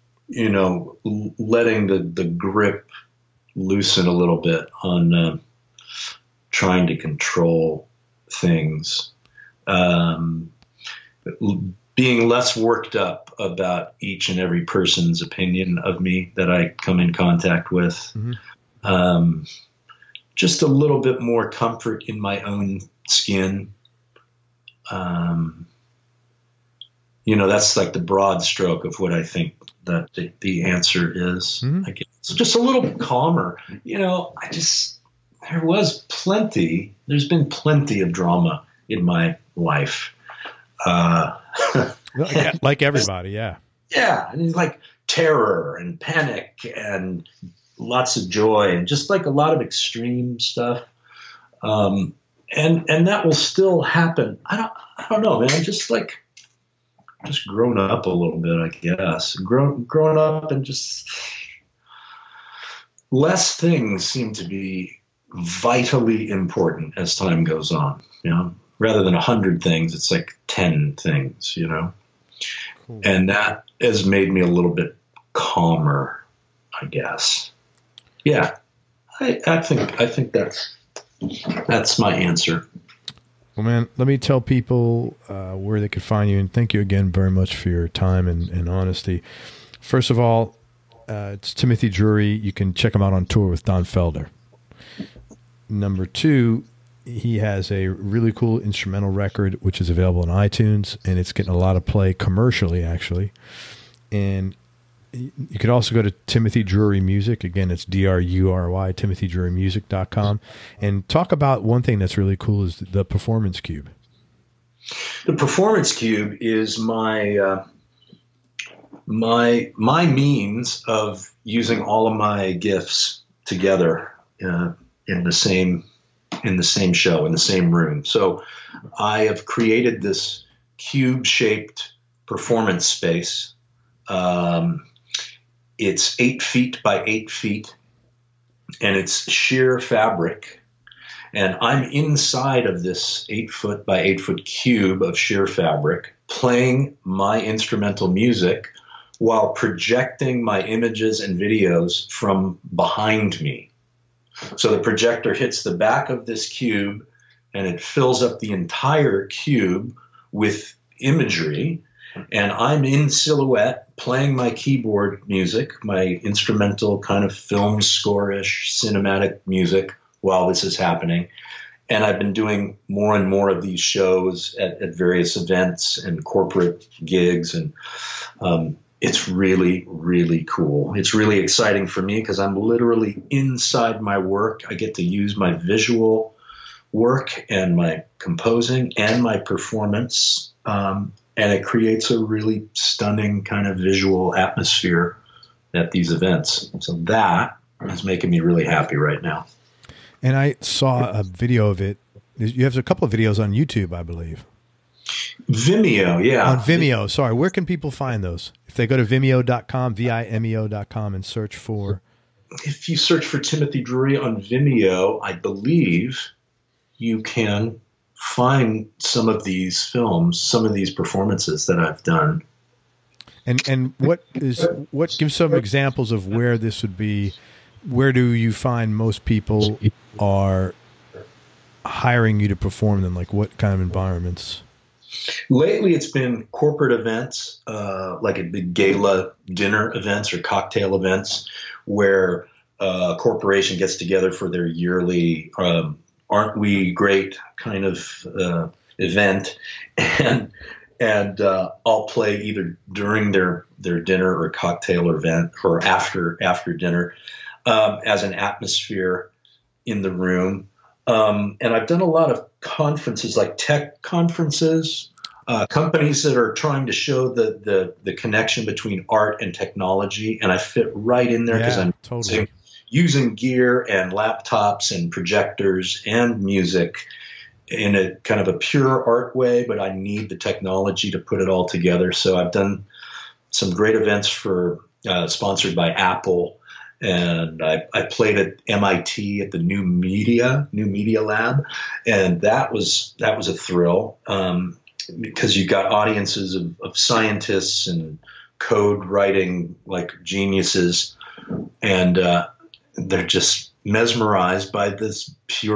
letting the grip loosen a little bit on trying to control things. Being less worked up about each and every person's opinion of me that I come in contact with. Mm-hmm. Just a little bit more comfort in my own skin. That's like the broad stroke of what I think that the answer is. Mm-hmm. I guess. So just a little calmer. There's been plenty of drama in my life. Like everybody, yeah. Yeah, and it's like terror and panic and lots of joy and just like a lot of extreme stuff. And that will still happen. I don't know, man. I'm just grown up a little bit, I guess. Grown up, and just less things seem to be vitally important as time goes on. Rather than 100 things, it's like 10 things. Cool. And that has made me a little bit calmer, I guess. Yeah, I think that's my answer. Well, man, let me tell people where they could find you, and thank you again very much for your time and honesty. First of all, it's Timothy Drury. You can check him out on tour with Don Felder. Number two, he has a really cool instrumental record, which is available on iTunes, and it's getting a lot of play commercially, actually. And you could also go to Timothy Drury Music. Again, it's DRURY, TimothyDruryMusic.com. And talk about one thing that's really cool is the Performance Cube. The Performance Cube is my means of using all of my gifts together in the same show, in the same room. So I have created this cube-shaped performance space. It's 8 feet by 8 feet, and it's sheer fabric. And I'm inside of this 8-foot by 8-foot cube of sheer fabric, playing my instrumental music while projecting my images and videos from behind me. So the projector hits the back of this cube and it fills up the entire cube with imagery. And I'm in silhouette playing my keyboard music, my instrumental kind of film score-ish cinematic music while this is happening. And I've been doing more and more of these shows at various events and corporate gigs. And it's really, really cool. It's really exciting for me because I'm literally inside my work. I get to use my visual work and my composing and my performance. And it creates a really stunning kind of visual atmosphere at these events. So that is making me really happy right now. And I saw a video of it. You have a couple of videos on YouTube, I believe. Vimeo, yeah. On Vimeo. Sorry. Where can people find those? If they go to vimeo.com, vimeo.com, and search for... If you search for Timothy Drury on Vimeo, I believe you can find some of these films, some of these performances that I've done. And what gives some examples of where this would be? Where do you find most people are hiring you to perform them? Like what kind of environments? Lately, it's been corporate events, like at big gala dinner events or cocktail events, where a corporation gets together for their yearly "Aren't We Great" kind of event, and I'll play either during their dinner or cocktail event or after dinner as an atmosphere in the room. And I've done a lot of conferences, like tech conferences, companies that are trying to show the connection between art and technology. And I fit right in there because I'm totally using gear and laptops and projectors and music in a kind of a pure art way, but I need the technology to put it all together. So I've done some great events for sponsored by Apple. And I played at MIT at the New Media Lab, and that was a thrill because you got audiences of scientists and code writing like geniuses, and they're just mesmerized by this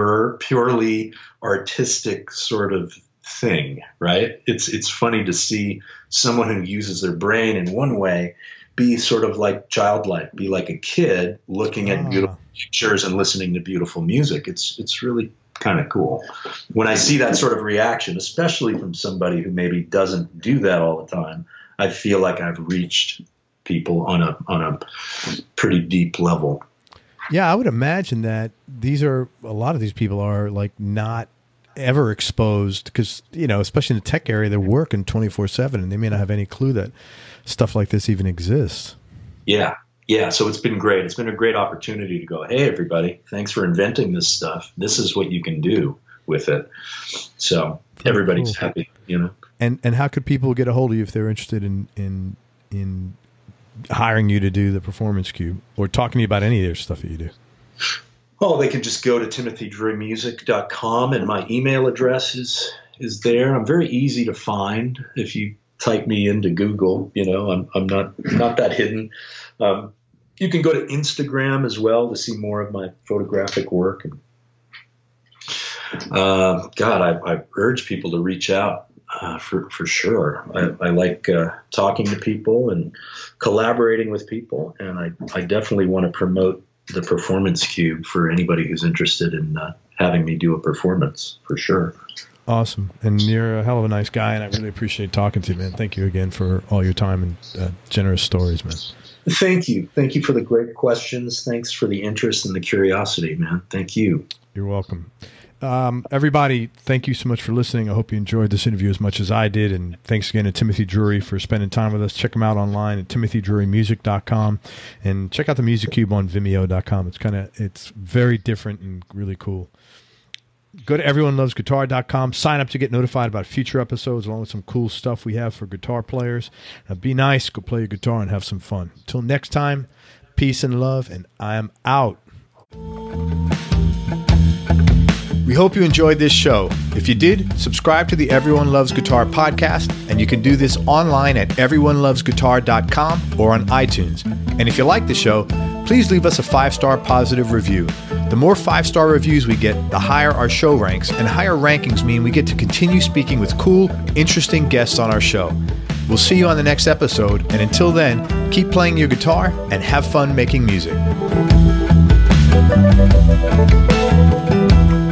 purely artistic sort of thing, right? It's funny to see someone who uses their brain in one way be sort of like childlike, be like a kid looking at beautiful pictures and listening to beautiful music. It's really kind of cool when I see that sort of reaction, especially from somebody who maybe doesn't do that all the time. I feel like I've reached people on a pretty deep level. Yeah, I would imagine that a lot of these people are like not ever exposed because, especially in the tech area, they're working 24/7 and they may not have any clue that stuff like this even exists. Yeah. So it's been great. It's been a great opportunity to go, hey, everybody, thanks for inventing this stuff. This is what you can do with it. So everybody's happy, And how could people get a hold of you if they're interested in hiring you to do the Performance Cube or talking to you about any of their stuff that you do? Oh, they can just go to timothydrurymusic.com, and my email address is there. I'm very easy to find if you type me into Google. I'm not that hidden. You can go to Instagram as well to see more of my photographic work. I urge people to reach out for sure. I like talking to people and collaborating with people, and I definitely want to promote the Performance Cube for anybody who's interested in having me do a performance, for sure. Awesome. And you're a hell of a nice guy, and I really appreciate talking to you, man. Thank you again for all your time and generous stories, man. Thank you. Thank you for the great questions. Thanks for the interest and the curiosity, man. Thank you. You're welcome. Everybody, thank you so much for listening. I hope you enjoyed this interview as much as I did. And thanks again to Timothy Drury for spending time with us. Check him out online at timothydrurymusic.com and check out the Music Cube on vimeo.com. It's very different and really cool. Go to everyonelovesguitar.com. Sign up to get notified about future episodes along with some cool stuff we have for guitar players. Now be nice, go play your guitar and have some fun. Until next time, peace and love, and I am out. We hope you enjoyed this show. If you did, subscribe to the Everyone Loves Guitar podcast, and you can do this online at everyonelovesguitar.com or on iTunes. And if you like the show, please leave us a 5-star positive review. The more 5-star reviews we get, the higher our show ranks, and higher rankings mean we get to continue speaking with cool, interesting guests on our show. We'll see you on the next episode, and until then, keep playing your guitar and have fun making music.